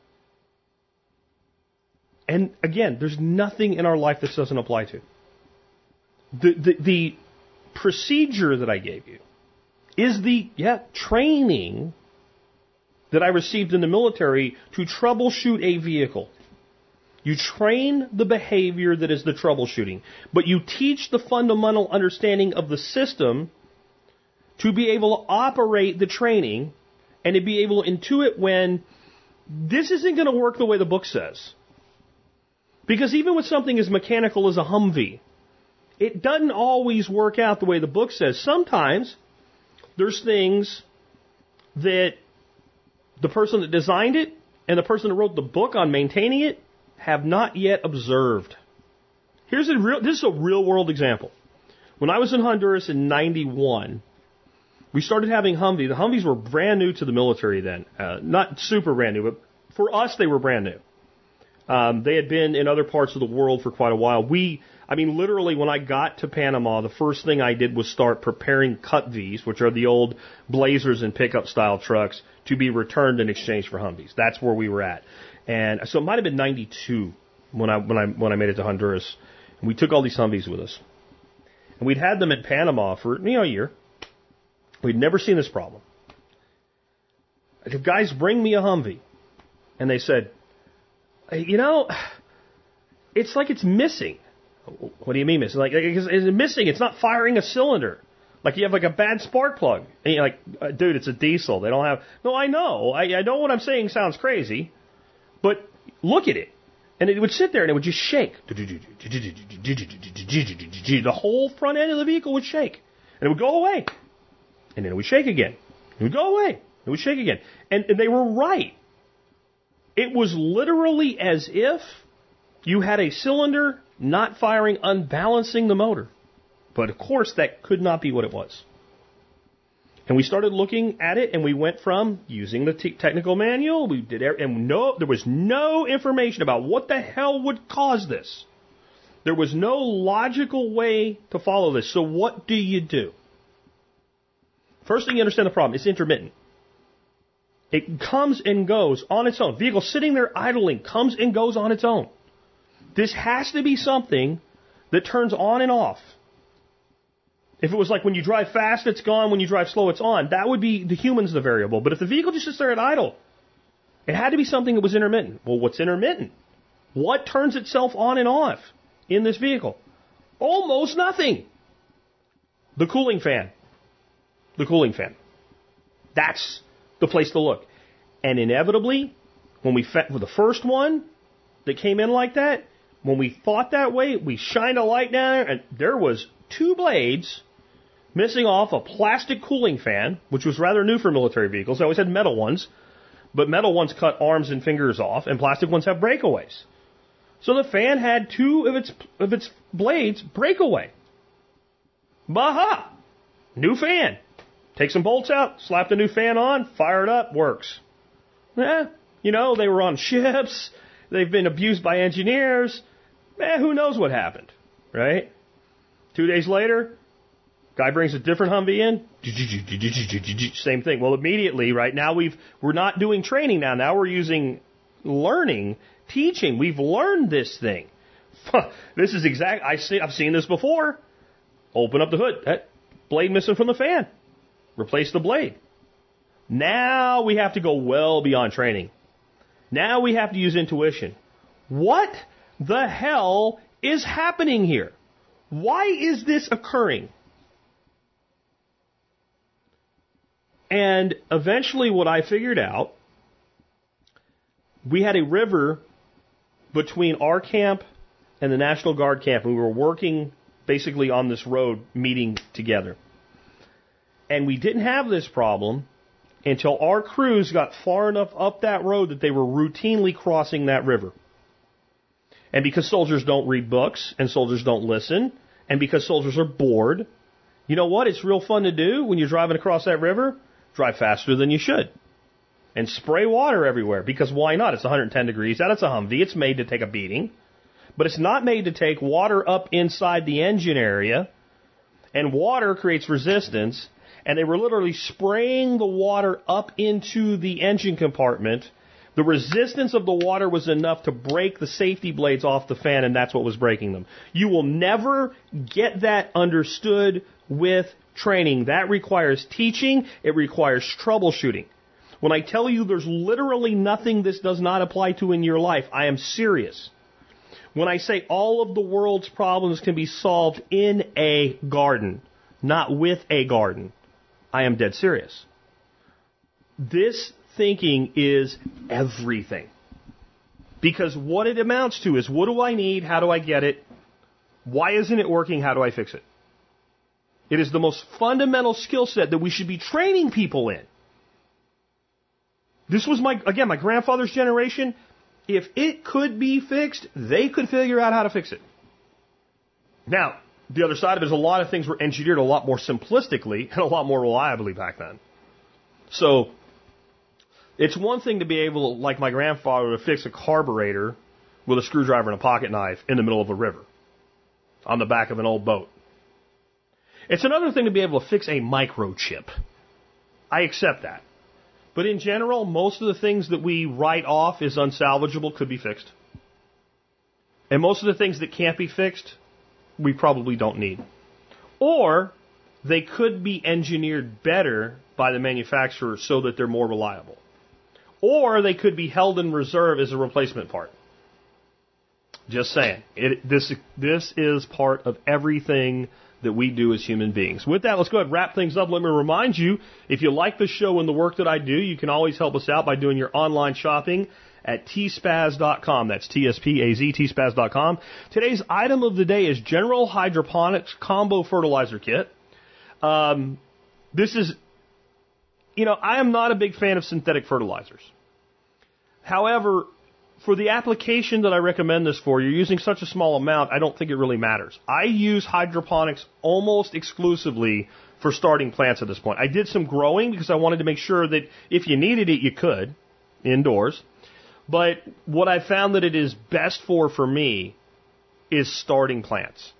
And again, there's nothing in our life this doesn't apply to. The, the, the procedure that I gave you is the, yeah, training that I received in the military to troubleshoot a vehicle. You train the behavior that is the troubleshooting, but you teach the fundamental understanding of the system to be able to operate the training and to be able to intuit when this isn't going to work the way the book says. Because even with something as mechanical as a Humvee, it doesn't always work out the way the book says. Sometimes there's things that the person that designed it and the person that wrote the book on maintaining it have not yet observed. Here's a real, this is a real world example. When I was in Honduras in ninety-one, we started having Humvee. The Humvees were brand new to the military then. Uh, not super brand new, but for us they were brand new. Um, they had been in other parts of the world for quite a while. We, I mean, literally when I got to Panama, the first thing I did was start preparing Cut V's, which are the old Blazers and pickup style trucks, to be returned in exchange for Humvees. That's where we were at. And so it might have been ninety-two when I, when I, when I made it to Honduras. And we took all these Humvees with us. And we'd had them in Panama for, you know, a year. We'd never seen this problem. The guys bring me a Humvee. And they said, you know, it's like it's missing. What do you mean missing? Like, is it missing? It's not firing a cylinder. Like you have like a bad spark plug. And you're like, uh, dude, it's a diesel. They don't have... No, I know. I, I know what I'm saying sounds crazy. But look at it. And it would sit there and it would just shake. The whole front end of the vehicle would shake. And it would go away. And then it would shake again. It would go away. It would shake again. And, and they were right. It was literally as if you had a cylinder not firing, unbalancing the motor. But of course, that could not be what it was. And we started looking at it, and we went from using the t- technical manual, we did, and no, there was no information about what the hell would cause this. There was no logical way to follow this. So what do you do? First thing you understand the problem, it's intermittent. It comes and goes on its own. Vehicle sitting there idling comes and goes on its own. This has to be something that turns on and off. If it was like when you drive fast, it's gone. When you drive slow, it's on. That would be the human's the variable. But if the vehicle just sits there at idle, it had to be something that was intermittent. Well, what's intermittent? What turns itself on and off? in this vehicle? Almost nothing. The cooling fan. The cooling fan. That's the place to look. And inevitably, when we fa- for the first one that came in like that, when we thought that way, we shined a light down there, and there was two blades missing off a plastic cooling fan, which was rather new for military vehicles. They always had metal ones, but metal ones cut arms and fingers off, and plastic ones have breakaways. So the fan had two of its of its blades break away. Baha! New fan. Take some bolts out, slap the new fan on, fire it up, works. Eh, you know, they were on ships, they've been abused by engineers. Eh, who knows what happened, right? Two days later, guy brings a different Humvee in, same thing. Well, immediately, right now we've we're not doing training now. Now we're using learning, teaching. We've learned this thing. This is exact. I see. I've seen this before. Open up the hood. That blade missing from the fan. Replace the blade. Now we have to go well beyond training. Now we have to use intuition. What the hell is happening here? Why is this occurring? And eventually what I figured out, we had a river between our camp and the National Guard camp. We were working basically on this road, meeting together. And we didn't have this problem until our crews got far enough up that road that they were routinely crossing that river. And because soldiers don't read books, and soldiers don't listen, and because soldiers are bored, you know what? It's real fun to do when you're driving across that river. Drive faster than you should. And spray water everywhere, because why not? It's one hundred ten degrees out. It's a Humvee. It's made to take a beating. But it's not made to take water up inside the engine area. And water creates resistance. And they were literally spraying the water up into the engine compartment. The resistance of the water was enough to break the safety blades off the fan, and that's what was breaking them. You will never get that understood with training. That requires teaching. It requires troubleshooting. When I tell you there's literally nothing this does not apply to in your life, I am serious. When I say all of the world's problems can be solved in a garden, not with a garden, I am dead serious. This thinking is everything. Because what it amounts to is, what do I need? How do I get it? Why isn't it working? How do I fix it? It is the most fundamental skill set that we should be training people in. This was my, again, my grandfather's generation. If it could be fixed, they could figure out how to fix it. Now, the other side of it is a lot of things were engineered a lot more simplistically and a lot more reliably back then. So, it's one thing to be able, like my grandfather, to fix a carburetor with a screwdriver and a pocket knife in the middle of a river on the back of an old boat. It's another thing to be able to fix a microchip. I accept that. But in general, most of the things that we write off as unsalvageable could be fixed. And most of the things that can't be fixed, we probably don't need. Or they could be engineered better by the manufacturer so that they're more reliable. Or they could be held in reserve as a replacement part. Just saying. It, this, this is part of everything that we do as human beings. With that, let's go ahead and wrap things up. Let me remind you, if you like the show and the work that I do, you can always help us out by doing your online shopping at T spaz dot com. That's T S P A Z, T spaz dot com. Today's item of the day is General Hydroponics Combo Fertilizer Kit. Um, this is, you know, I am not a big fan of synthetic fertilizers. However, for the application that I recommend this for, you're using such a small amount, I don't think it really matters. I use hydroponics almost exclusively for starting plants at this point. I did some growing because I wanted to make sure that if you needed it, you could, indoors. But what I found that it is best for, for me, is starting plants.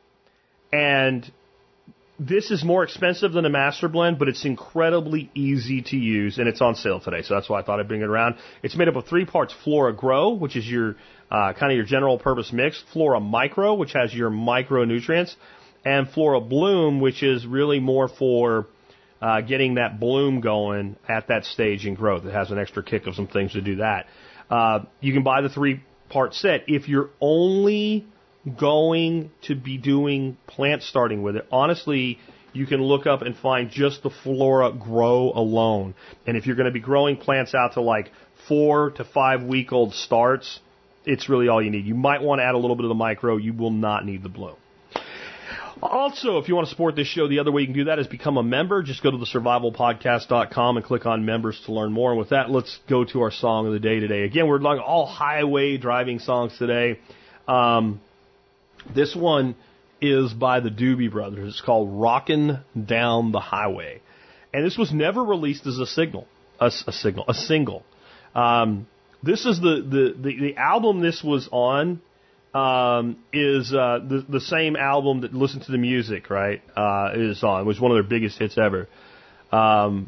And this is more expensive than a Master Blend, but it's incredibly easy to use, and it's on sale today, so that's why I thought I'd bring it around. It's made up of three parts: Flora Grow, which is your uh, kind of your general purpose mix; Flora Micro, which has your micronutrients; and Flora Bloom, which is really more for uh, getting that bloom going at that stage in growth. It has an extra kick of some things to do that. Uh, you can buy the three-part set. If you're only going to be doing plant starting with it. Honestly, you can look up and find just the Flora Grow alone. And if you're going to be growing plants out to like four to five week old starts, it's really all you need. You might want to add a little bit of the micro. You will not need the bloom. Also, if you want to support this show, the other way you can do that is become a member. Just go to the survival podcast dot com and click on members to learn more. And with that, let's go to our song of the day today. Again, we're doing all highway driving songs today. Um, this one is by the Doobie Brothers. It's called Rockin' Down the Highway. And this was never released as a signal, a, a signal, a single. Um, this is the, the, the, the album this was on. Um, is uh, the the same album that Listen to the Music, right, uh, is on. It was one of their biggest hits ever. Um,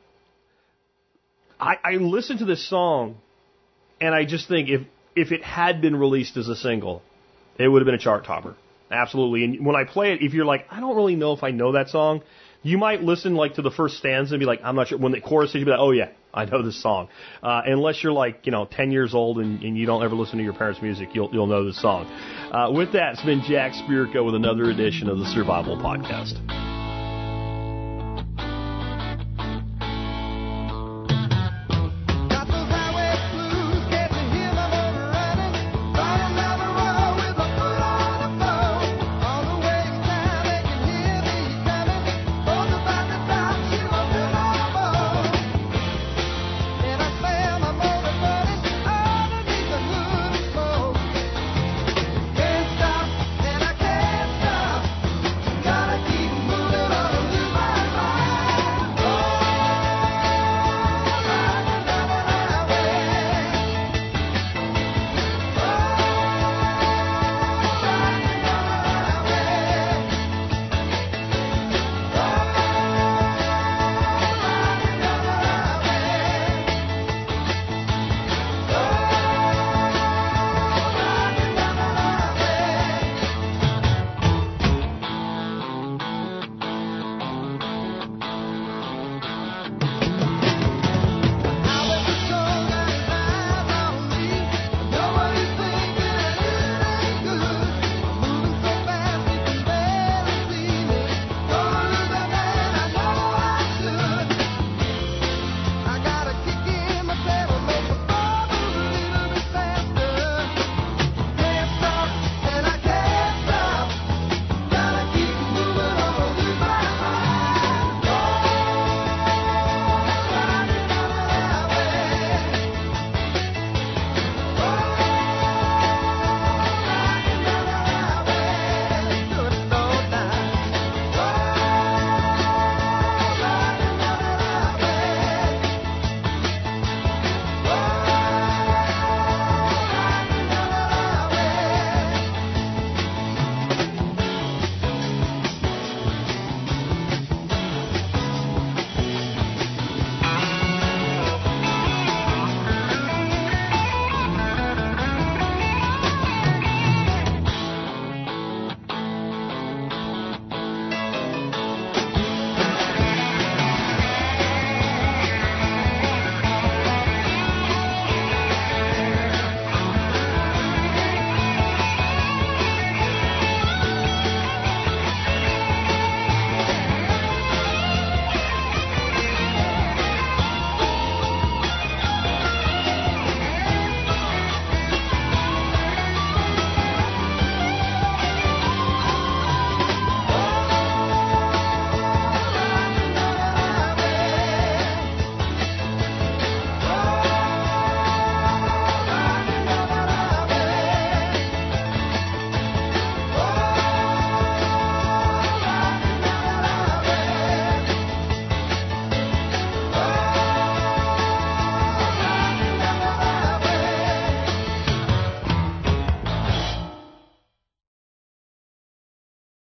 I, I listened to this song, and I just think if if it had been released as a single, it would have been a chart topper. Absolutely. And when I play it, if you're like, I don't really know if I know that song, you might listen like to the first stanza and be like, I'm not sure. When the chorus hits, you'll be like, oh yeah, I know this song. Uh, unless you're like, you know, ten years old and, and you don't ever listen to your parents' music, you'll you'll know this song. Uh, with that, it's been Jack Spirko with another edition of the Survival Podcast.